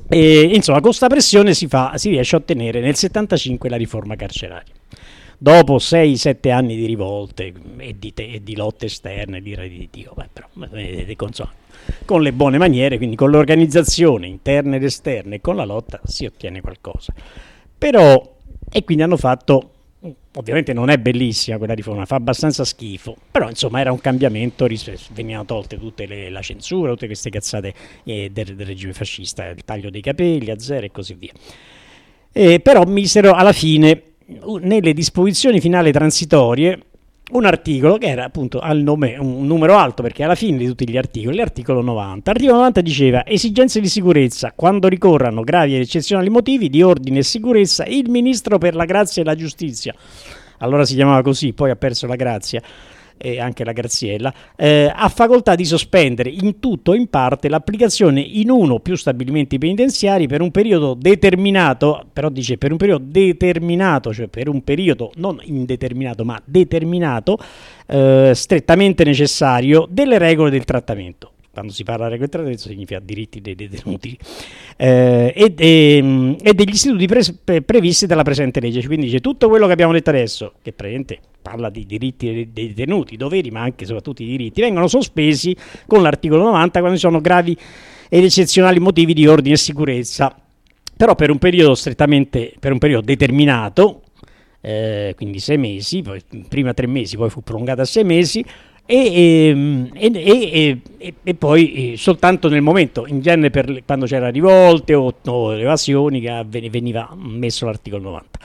E, insomma, con questa pressione si riesce a ottenere nel 75 la riforma carceraria. Dopo 6-7 anni di rivolte e di lotte esterne, direi di Dio, però con le buone maniere, quindi con l'organizzazione interna ed esterna e con la lotta si ottiene qualcosa. Però, e quindi hanno fatto, ovviamente non è bellissima quella riforma, fa abbastanza schifo, però insomma era un cambiamento, venivano tolte la censura, tutte queste cazzate del regime fascista, il taglio dei capelli a zero e così via. Però misero alla fine, nelle disposizioni finali transitorie, un articolo che era appunto al nome un numero alto, perché alla fine di tutti gli articoli, l'articolo 90. L'articolo 90 diceva: esigenze di sicurezza, quando ricorrano gravi ed eccezionali motivi di ordine e sicurezza, il ministro per la grazia e la giustizia, allora si chiamava così, poi ha perso la grazia e anche la graziella, ha facoltà di sospendere in tutto o in parte l'applicazione in uno o più stabilimenti penitenziari per un periodo determinato, però dice per un periodo determinato, cioè per un periodo non indeterminato ma determinato, strettamente necessario, delle regole del trattamento. Quando si parla di regole del trattamento significa diritti dei detenuti e degli istituti previsti dalla presente legge. Quindi dice tutto quello che abbiamo detto adesso, che praticamente parla di diritti dei detenuti, doveri, ma anche soprattutto i diritti, vengono sospesi con l'articolo 90 quando ci sono gravi ed eccezionali motivi di ordine e sicurezza, però per un periodo determinato, quindi 6 mesi, poi prima 3 mesi, poi fu prolungata a 6 mesi, e poi soltanto nel momento, in genere quando c'era rivolte o evasioni, che veniva messo l'articolo 90.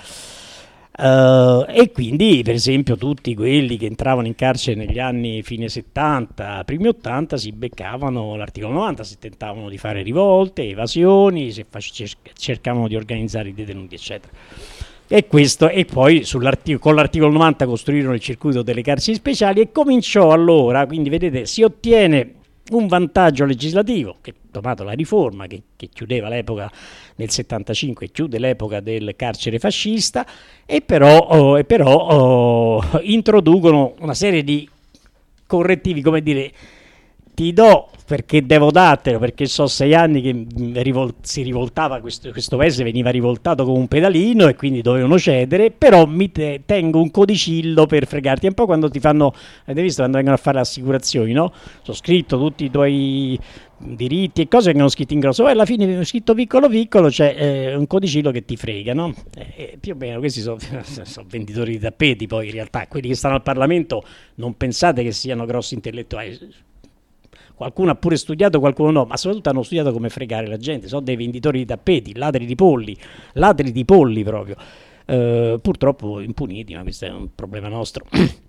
E quindi per esempio tutti quelli che entravano in carcere negli anni fine 70, primi 80 si beccavano l'articolo 90, se tentavano di fare rivolte, evasioni, se cercavano di organizzare i detenuti eccetera. E poi con l'articolo 90 costruirono il circuito delle carceri speciali e cominciò allora, quindi vedete, si ottiene un vantaggio legislativo, che tomato la riforma che chiudeva l'epoca nel 75, chiude l'epoca del carcere fascista, e però introducono una serie di correttivi, come dire, ti do perché devo dartelo, perché so 6 anni che si rivoltava, questo paese veniva rivoltato come un pedalino e quindi dovevano cedere, però tengo un codicillo per fregarti. È un po' quando ti fanno, avete visto quando vengono a fare le assicurazioni, no? Sono scritto tutti i tuoi diritti e cose vengono scritti in grosso, poi alla fine viene scritto piccolo piccolo, c'è un codicillo che ti frega, no? Più o meno questi sono venditori di tappeti, poi in realtà quelli che stanno al Parlamento non pensate che siano grossi intellettuali. Qualcuno ha pure studiato, qualcuno no, ma soprattutto hanno studiato come fregare la gente. Sono dei venditori di tappeti, ladri di polli proprio, purtroppo impuniti, ma questo è un problema nostro.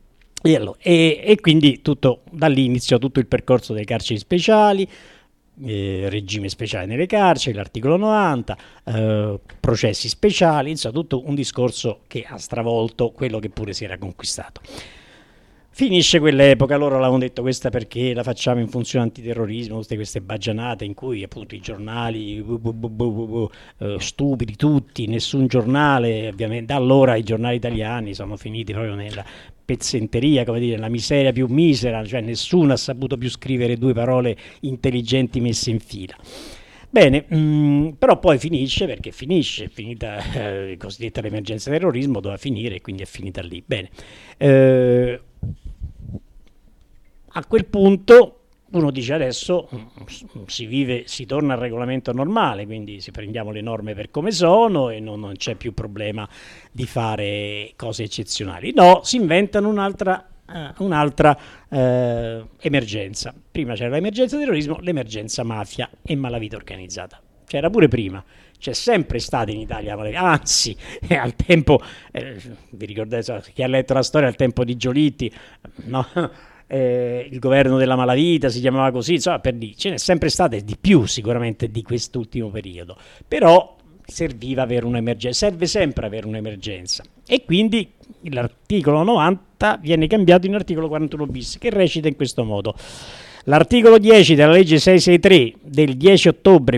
E quindi da lì iniziò tutto il percorso delle carceri speciali, regime speciale nelle carceri, l'articolo 90, processi speciali, insomma tutto un discorso che ha stravolto quello che pure si era conquistato. Finisce quell'epoca, loro l'avevano detto questa perché la facciamo in funzione antiterrorismo, tutte queste baggianate in cui appunto i giornali stupidi tutti, nessun giornale, ovviamente da allora i giornali italiani sono finiti proprio nella pezzenteria, come dire, la miseria più misera, cioè nessuno ha saputo più scrivere 2 parole intelligenti messe in fila. Bene, però poi finisce, è finita cosiddetta l'emergenza terrorismo, doveva finire e quindi è finita lì. Bene, a quel punto uno dice adesso si torna al regolamento normale, quindi si prendiamo le norme per come sono e non c'è più problema di fare cose eccezionali. No, si inventano un'altra emergenza. Prima c'era l'emergenza terrorismo, l'emergenza mafia e malavita organizzata. C'era pure prima, c'è sempre stata in Italia, anzi al tempo, vi ricordate, chi ha letto la storia al tempo di Giolitti, no? Il governo della malavita si chiamava così, insomma, per lì ce n'è sempre stata e di più sicuramente di quest'ultimo periodo, però serve sempre avere un'emergenza, e quindi l'articolo 90 viene cambiato in articolo 41 bis che recita in questo modo: L'articolo 10 della legge 663 del 10 ottobre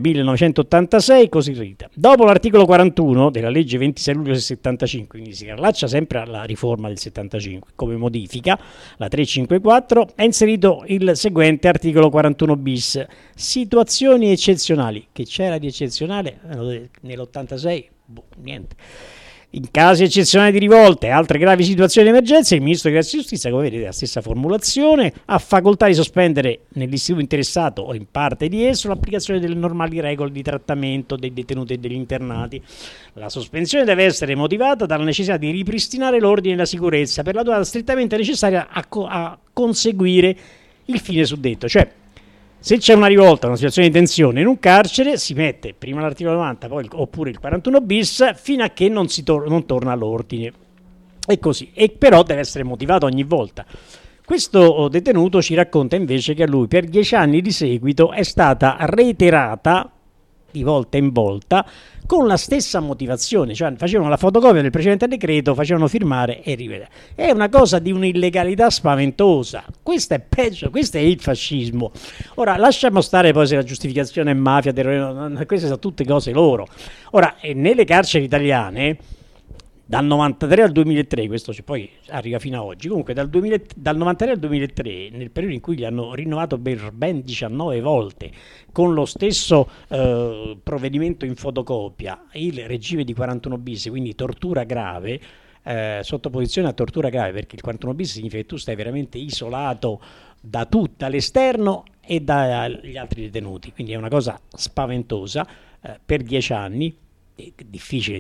1986 così recita: dopo l'articolo 41 della legge 26 luglio del 75, quindi si allaccia sempre alla riforma del 75, come modifica la 354, è inserito il seguente articolo 41 bis: situazioni eccezionali. Che c'era di eccezionale nell'86? Niente. In casi eccezionali di rivolte e altre gravi situazioni di emergenza, il Ministro della Giustizia, come vedete la stessa formulazione, ha facoltà di sospendere nell'istituto interessato o in parte di esso l'applicazione delle normali regole di trattamento dei detenuti e degli internati. La sospensione deve essere motivata dalla necessità di ripristinare l'ordine e la sicurezza per la durata strettamente necessaria a conseguire il fine suddetto, cioè se c'è una rivolta, una situazione di tensione in un carcere, si mette prima l'articolo 90 poi oppure il 41 bis fino a che non torna all'ordine. E così. E però deve essere motivato ogni volta. Questo detenuto ci racconta invece che a lui per 10 anni di seguito è stata reiterata di volta in volta con la stessa motivazione, cioè facevano la fotocopia del precedente decreto, facevano firmare e rivedere. È una cosa di un'illegalità spaventosa. Questo è peggio, questo è il fascismo. Ora lasciamo stare poi se la giustificazione è mafia, terrorismo, queste sono tutte cose loro. Ora nelle carceri italiane dal 93 al 2003, questo poi arriva fino a oggi, comunque dal 93 al 2003, nel periodo in cui li hanno rinnovato per ben 19 volte con lo stesso provvedimento in fotocopia, il regime di 41 bis, quindi tortura grave, sottoposizione a tortura grave, perché il 41 bis significa che tu stai veramente isolato dall'esterno e dagli altri detenuti, quindi è una cosa spaventosa, per 10 anni. È difficile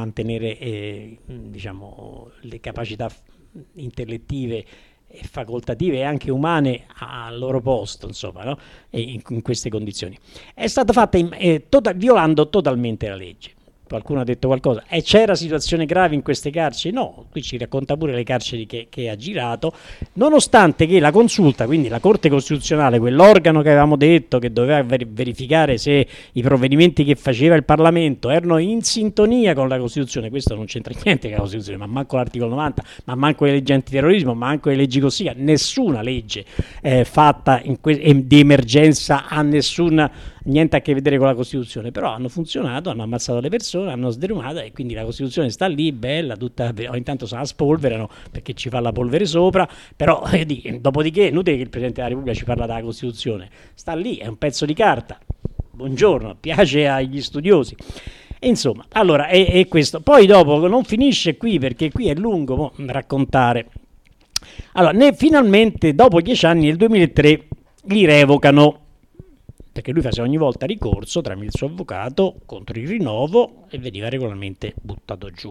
mantenere diciamo, le capacità intellettive e facoltative e anche umane al loro posto, insomma, no? in queste condizioni. È stata fatta violando totalmente la legge. Qualcuno ha detto qualcosa? E c'era situazioni gravi in queste carceri? No, qui ci racconta pure le carceri che ha girato, nonostante che la consulta, quindi la Corte Costituzionale, quell'organo che avevamo detto che doveva verificare se i provvedimenti che faceva il Parlamento erano in sintonia con la Costituzione, questo non c'entra niente con la Costituzione, ma manco l'articolo 90, ma manco le leggi antiterrorismo, ma manco le leggi così, nessuna legge fatta di emergenza ha niente a che vedere con la Costituzione, però hanno funzionato, hanno ammazzato le persone, hanno sderumato e quindi la Costituzione sta lì, bella, tutta, intanto se la spolverano perché ci fa la polvere sopra, però dopodiché è inutile che il Presidente della Repubblica ci parla della Costituzione, sta lì, è un pezzo di carta, buongiorno, piace agli studiosi. E insomma, allora, è questo. Poi dopo non finisce qui, perché qui è lungo raccontare. Allora, finalmente, dopo 10 anni, nel 2003, gli revocano, perché lui faceva ogni volta ricorso tramite il suo avvocato contro il rinnovo e veniva regolarmente buttato giù.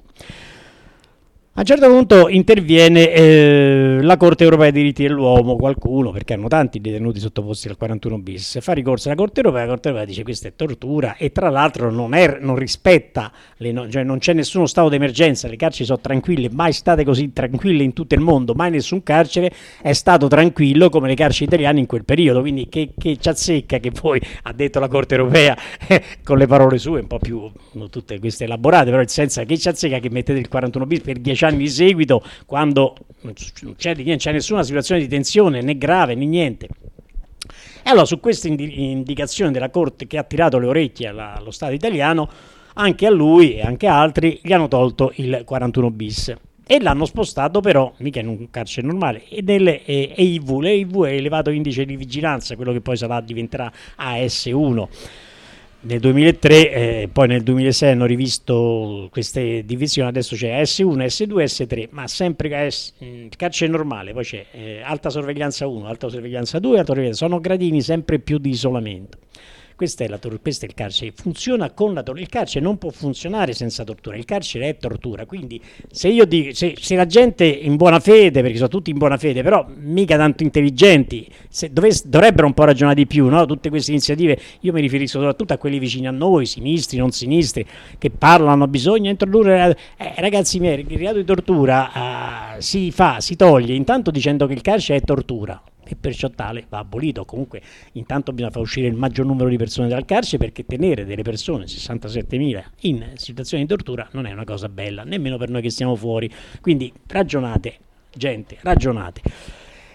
A un certo punto interviene la Corte Europea dei Diritti dell'Uomo, qualcuno, perché hanno tanti detenuti sottoposti al 41 bis, fa ricorso alla Corte Europea, la Corte Europea dice questa è tortura e tra l'altro non rispetta, cioè non c'è nessuno stato d'emergenza, le carceri sono tranquille, mai state così tranquille in tutto il mondo, mai nessun carcere è stato tranquillo come le carceri italiane in quel periodo, quindi che ci azzecca che poi ha detto la Corte Europea con le parole sue, un po' più tutte queste elaborate, però il senso è che ci azzecca che mettete il 41 bis per 10 anni di seguito quando non c'è nessuna situazione di tensione né grave né niente. E allora su questa indicazione della Corte che ha tirato le orecchie allo Stato italiano, anche a lui e anche a altri gli hanno tolto il 41 bis e l'hanno spostato però mica in un carcere normale e nelle EIV. Le EIV è elevato indice di vigilanza, quello che poi diventerà AS1 nel 2003, poi nel 2006 hanno rivisto queste divisioni, adesso c'è S1, S2, S3, ma sempre carcere normale, poi c'è alta sorveglianza 1, alta sorveglianza 2, alta sorveglianza, sono gradini sempre più di isolamento. Questo è il carcere, funziona con la tortura, il carcere non può funzionare senza tortura, il carcere è tortura, quindi se io dico, se la gente in buona fede, perché sono tutti in buona fede, però mica tanto intelligenti, dovrebbero un po' ragionare di più, no? Tutte queste iniziative, io mi riferisco soprattutto a quelli vicini a noi, sinistri, non sinistri, che parlano, bisogna introdurre, ragazzi miei, il reato di tortura si toglie intanto dicendo che il carcere è tortura, e perciò tale va abolito. Comunque intanto bisogna far uscire il maggior numero di persone dal carcere, perché tenere delle persone, 67.000, in situazioni di tortura non è una cosa bella, nemmeno per noi che stiamo fuori, quindi ragionate, gente, ragionate.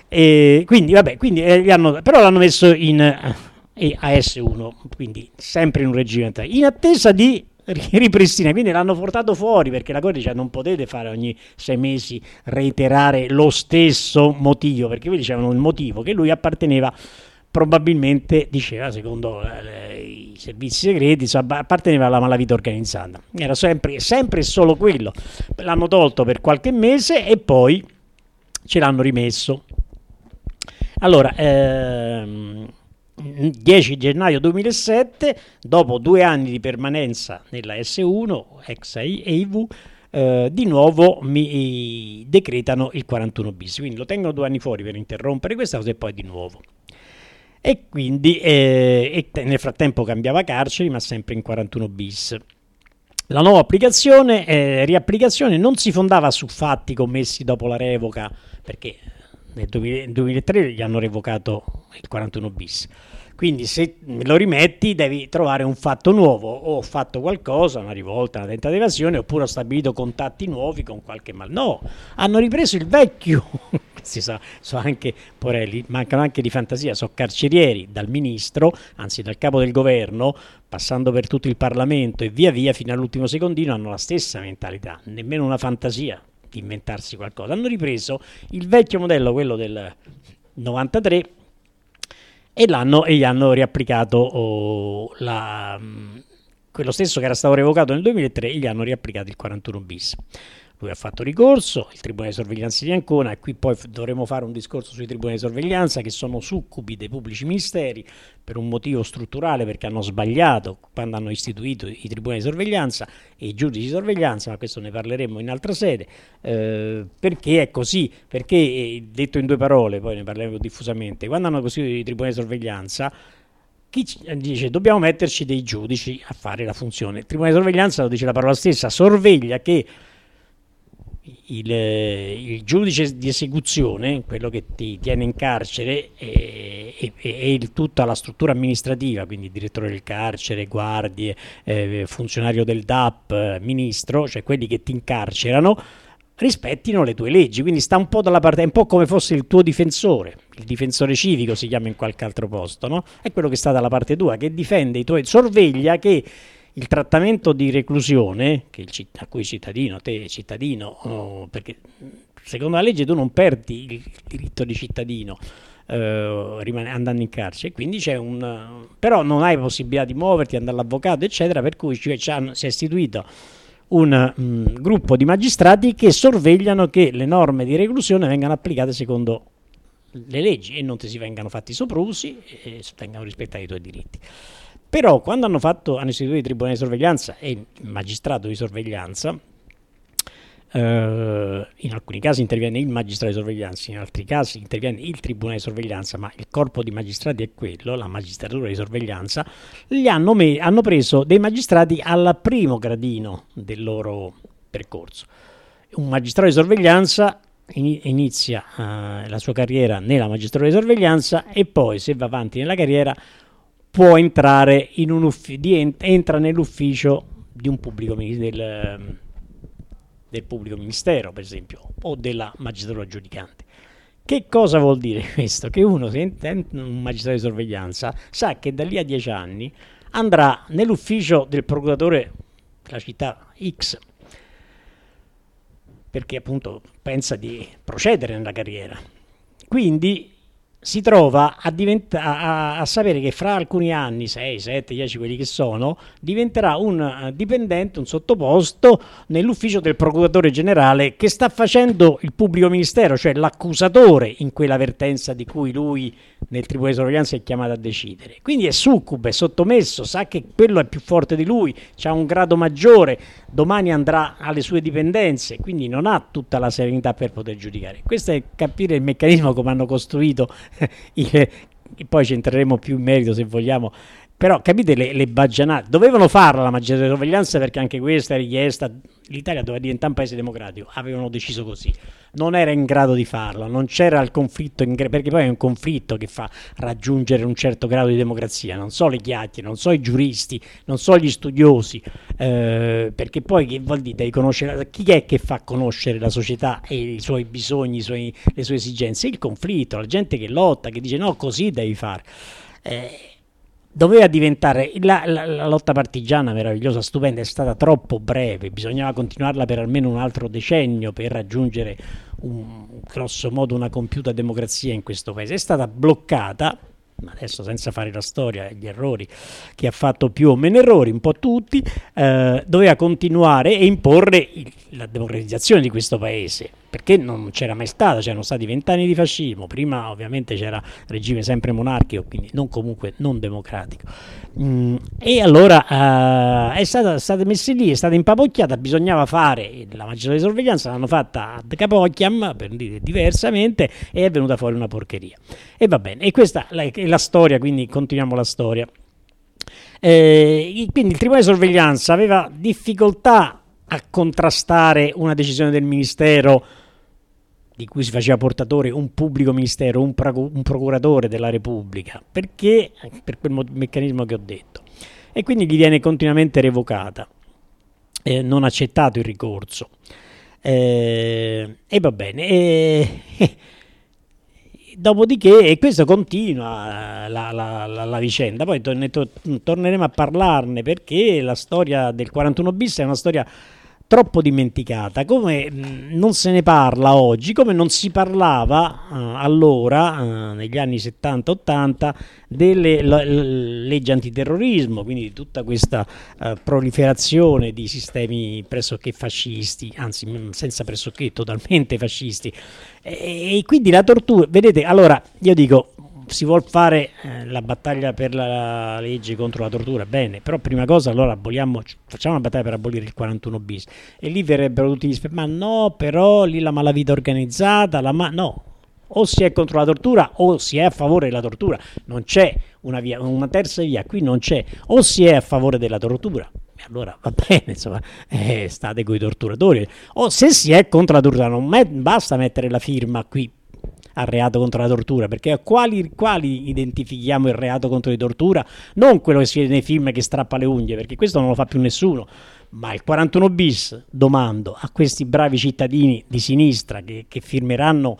E quindi però l'hanno messo in AS1, quindi sempre in un regime in attesa di ripristinare, quindi l'hanno portato fuori perché la Corte dice non potete fare ogni 6 mesi reiterare lo stesso motivo, perché poi dicevano il motivo che lui apparteneva, probabilmente diceva secondo i servizi segreti, apparteneva alla malavita organizzata, era sempre e solo quello. L'hanno tolto per qualche mese e poi ce l'hanno rimesso. Allora 10 gennaio 2007, dopo 2 anni di permanenza nella S1, ex EIV, di nuovo mi decretano il 41 bis, quindi lo tengono 2 anni fuori per interrompere questa cosa e poi di nuovo. E quindi nel frattempo cambiava carceri, ma sempre in 41 bis. La nuova riapplicazione non si fondava su fatti commessi dopo la revoca, perché nel 2003 gli hanno revocato il 41 bis. Quindi se lo rimetti devi trovare un fatto nuovo, o ho fatto qualcosa, una rivolta, una tentata evasione, oppure ho stabilito contatti nuovi con qualche mal. No, hanno ripreso il vecchio. Questi so anche porelli, mancano anche di fantasia, sono carcerieri dal ministro, anzi dal capo del governo, passando per tutto il Parlamento e via via fino all'ultimo secondino, hanno la stessa mentalità, nemmeno una fantasia di inventarsi qualcosa. Hanno ripreso il vecchio modello, quello del 93, e gli hanno riapplicato quello stesso che era stato revocato nel 2003, e gli hanno riapplicato il 41 bis. Lui ha fatto ricorso, il Tribunale di Sorveglianza di Ancona, e qui poi dovremo fare un discorso sui Tribunali di Sorveglianza, che sono succubi dei pubblici ministeri per un motivo strutturale, perché hanno sbagliato quando hanno istituito i Tribunali di Sorveglianza e i giudici di sorveglianza, ma questo ne parleremo in altra sede, perché è così, perché detto in 2 parole, poi ne parleremo diffusamente, quando hanno costituito i Tribunali di Sorveglianza, chi dice dobbiamo metterci dei giudici a fare la funzione. Il Tribunale di Sorveglianza, lo dice la parola stessa, sorveglia che il giudice di esecuzione, quello che ti tiene in carcere, e tutta la struttura amministrativa, quindi il direttore del carcere, guardie, funzionario del DAP, ministro, cioè quelli che ti incarcerano, rispettino le tue leggi. Quindi sta un po' dalla parte, è un po' come fosse il tuo difensore, il difensore civico si chiama in qualche altro posto, no? È quello che sta dalla parte tua, che difende i tuoi, sorveglia che il trattamento di reclusione a cui cittadino, perché secondo la legge tu non perdi il diritto di cittadino andando in carcere, quindi però non hai possibilità di muoverti, andare all'avvocato eccetera, per cui si è istituito un gruppo di magistrati che sorvegliano che le norme di reclusione vengano applicate secondo le leggi e non ti si vengano fatti soprusi e vengano rispettati i tuoi diritti. Però quando hanno istituito i tribunali di sorveglianza e il magistrato di sorveglianza, in alcuni casi interviene il magistrato di sorveglianza, in altri casi interviene il tribunale di sorveglianza, ma il corpo di magistrati è quello, la magistratura di sorveglianza, hanno preso dei magistrati al primo gradino del loro percorso. Un magistrato di sorveglianza inizia la sua carriera nella magistratura di sorveglianza e poi, se va avanti nella carriera, può entrare entra nell'ufficio di un pubblico del pubblico ministero, per esempio, o della magistratura giudicante. Che cosa vuol dire questo? Che uno, se è un magistrato di sorveglianza, sa che da lì a 10 anni andrà nell'ufficio del procuratore della città X, perché appunto pensa di procedere nella carriera. Quindi si trova a sapere che fra alcuni anni, 6, 7, 10, quelli che sono, diventerà un dipendente, un sottoposto nell'ufficio del procuratore generale che sta facendo il pubblico ministero, cioè l'accusatore in quella vertenza di cui lui nel tribunale di sorveglianza è chiamato a decidere. Quindi è succube, è sottomesso, sa che quello è più forte di lui, ha un grado maggiore, domani andrà alle sue dipendenze, quindi non ha tutta la serenità per poter giudicare. Questo è capire il meccanismo come hanno costruito e poi ci entreremo più in merito se vogliamo Però capite le baggianate, dovevano farla la magistratura di sorveglianza, perché anche questa è richiesta, l'Italia doveva diventare un paese democratico, avevano deciso così, non era in grado di farla, non c'era il conflitto, perché poi è un conflitto che fa raggiungere un certo grado di democrazia, non so le chiacchiere, non so i giuristi, non so gli studiosi, perché poi che vuol dire, devi conoscere, chi è che fa conoscere la società e i suoi bisogni, le sue esigenze? Il conflitto, la gente che lotta, che dice no, così devi fare. Doveva diventare la lotta partigiana meravigliosa, stupenda, è stata troppo breve, bisognava continuarla per almeno un altro decennio per raggiungere grosso modo una compiuta democrazia in questo paese. È stata bloccata, adesso senza fare la storia, gli errori che ha fatto, più o meno errori, un po' tutti, doveva continuare e imporre la democratizzazione di questo paese, perché non c'era mai stata, c'erano stati 20 anni di fascismo, prima ovviamente c'era regime sempre monarchico, quindi comunque non democratico, e allora è stata messa lì, è stata impapocchiata, bisognava fare la magistratura di sorveglianza, l'hanno fatta ad capocchiam, per dire diversamente, e è venuta fuori una porcheria, e va bene, e questa è la storia, quindi continuiamo la storia. Quindi il Tribunale di sorveglianza aveva difficoltà a contrastare una decisione del Ministero di cui si faceva portatore un pubblico ministero, un procuratore della Repubblica, perché per quel meccanismo che ho detto, e quindi gli viene continuamente revocata, non accettato il ricorso, e va bene, dopodiché, e questo continua la vicenda, poi torneremo a parlarne, perché la storia del 41 bis è una storia troppo dimenticata, come non se ne parla oggi, come non si parlava allora, negli anni 70-80, delle leggi antiterrorismo, quindi di tutta questa proliferazione di sistemi pressoché fascisti, anzi senza pressoché, totalmente fascisti, e quindi la tortura, vedete, allora io dico, si vuol fare la battaglia per la legge contro la tortura, bene, però prima cosa allora facciamo una battaglia per abolire il 41 bis, e lì verrebbero tutti gli ma no, però lì la malavita organizzata, no, o si è contro la tortura o si è a favore della tortura, non c'è una terza via, qui non c'è, o si è a favore della tortura, allora va bene, insomma, state coi torturatori, o se si è contro la tortura non basta mettere la firma qui al reato contro la tortura, perché quali identifichiamo il reato contro la tortura? Non quello che si vede nei film che strappa le unghie, perché questo non lo fa più nessuno, ma il 41 bis, domando a questi bravi cittadini di sinistra che firmeranno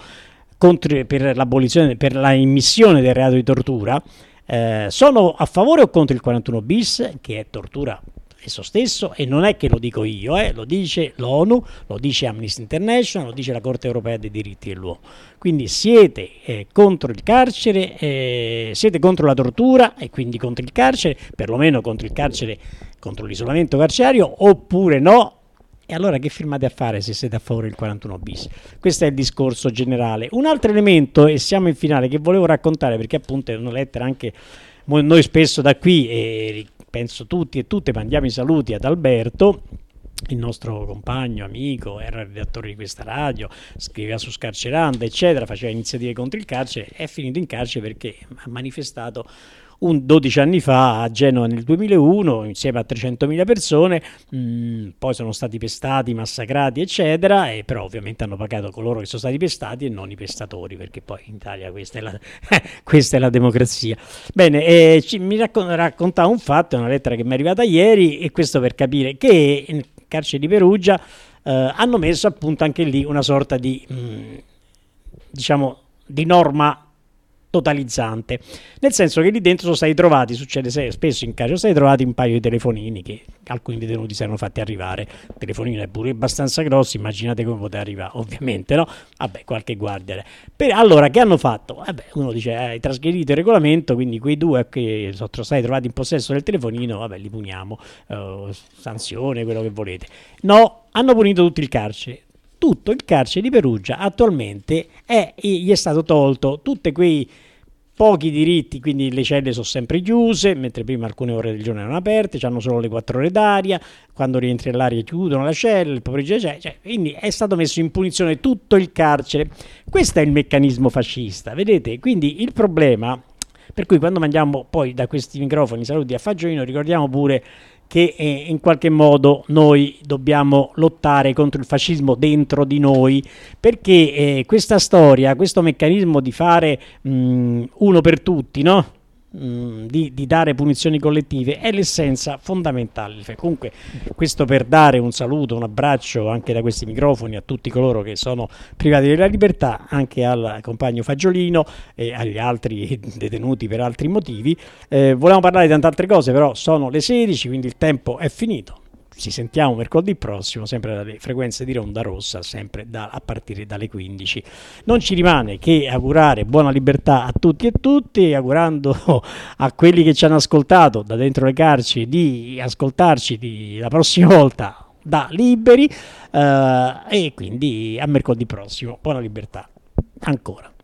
per l'abolizione, per la immissione del reato di tortura, sono a favore o contro il 41 bis, che è tortura esso stesso, e non è che lo dico io, lo dice l'ONU, lo dice Amnesty International, lo dice la Corte Europea dei diritti dell'uomo. Quindi siete contro il carcere, siete contro la tortura e quindi contro il carcere, perlomeno contro il carcere, contro l'isolamento carcerario, oppure no? E allora che firmate a fare se siete a favore del 41 bis? Questo è il discorso generale. Un altro elemento, e siamo in finale, che volevo raccontare, perché appunto è una lettera anche noi spesso da qui, penso tutti e tutte mandiamo i saluti ad Alberto, il nostro compagno, amico, era il redattore di questa radio, scriveva su Scarceranda, eccetera, faceva iniziative contro il carcere, è finito in carcere perché ha manifestato 12 anni fa a Genova nel 2001 insieme a 300.000 persone, poi sono stati pestati, massacrati, eccetera, e però ovviamente hanno pagato coloro che sono stati pestati e non i pestatori, perché poi in Italia questa è la democrazia. Bene, mi raccontava un fatto, è una lettera che mi è arrivata ieri, e questo per capire che nel carcere di Perugia hanno messo appunto anche lì una sorta di diciamo di norma totalizzante, nel senso che lì dentro sono stati trovati, succede spesso in carcere, sono stati trovati un paio di telefonini che alcuni detenuti si erano fatti arrivare, telefonini pure abbastanza grossi, immaginate come poteva arrivare, ovviamente, no? Vabbè, qualche guardia. Allora, che hanno fatto? Vabbè, uno dice, hai trasgredito il regolamento, quindi quei due che sono stati trovati in possesso del telefonino, vabbè, li puniamo, sanzione, quello che volete. No, hanno punito tutto il carcere. Tutto il carcere di Perugia attualmente gli è stato tolto tutti quei pochi diritti, quindi le celle sono sempre chiuse, mentre prima alcune ore del giorno erano aperte, hanno solo le 4 ore d'aria, quando rientri all'aria chiudono la cella, il pomeriggio quindi è stato messo in punizione tutto il carcere. Questo è il meccanismo fascista, vedete? Quindi il problema Per cui quando mandiamo poi da questi microfoni saluti a Fagiolino, ricordiamo pure che in qualche modo noi dobbiamo lottare contro il fascismo dentro di noi, perché questa storia, questo meccanismo di fare uno per tutti, no? Di dare punizioni collettive è l'essenza fondamentale. Comunque, questo per dare un saluto, un abbraccio anche da questi microfoni a tutti coloro che sono privati della libertà, anche al compagno Fagiolino e agli altri detenuti per altri motivi. Volevamo parlare di tante altre cose, però sono le 16, quindi il tempo è finito. Ci sentiamo mercoledì prossimo, sempre dalle frequenze di Onda Rossa, sempre a partire dalle 15. Non ci rimane che augurare buona libertà a tutti e tutte, augurando a quelli che ci hanno ascoltato da dentro le carceri di ascoltarci la prossima volta da liberi, e quindi a mercoledì prossimo. Buona libertà ancora.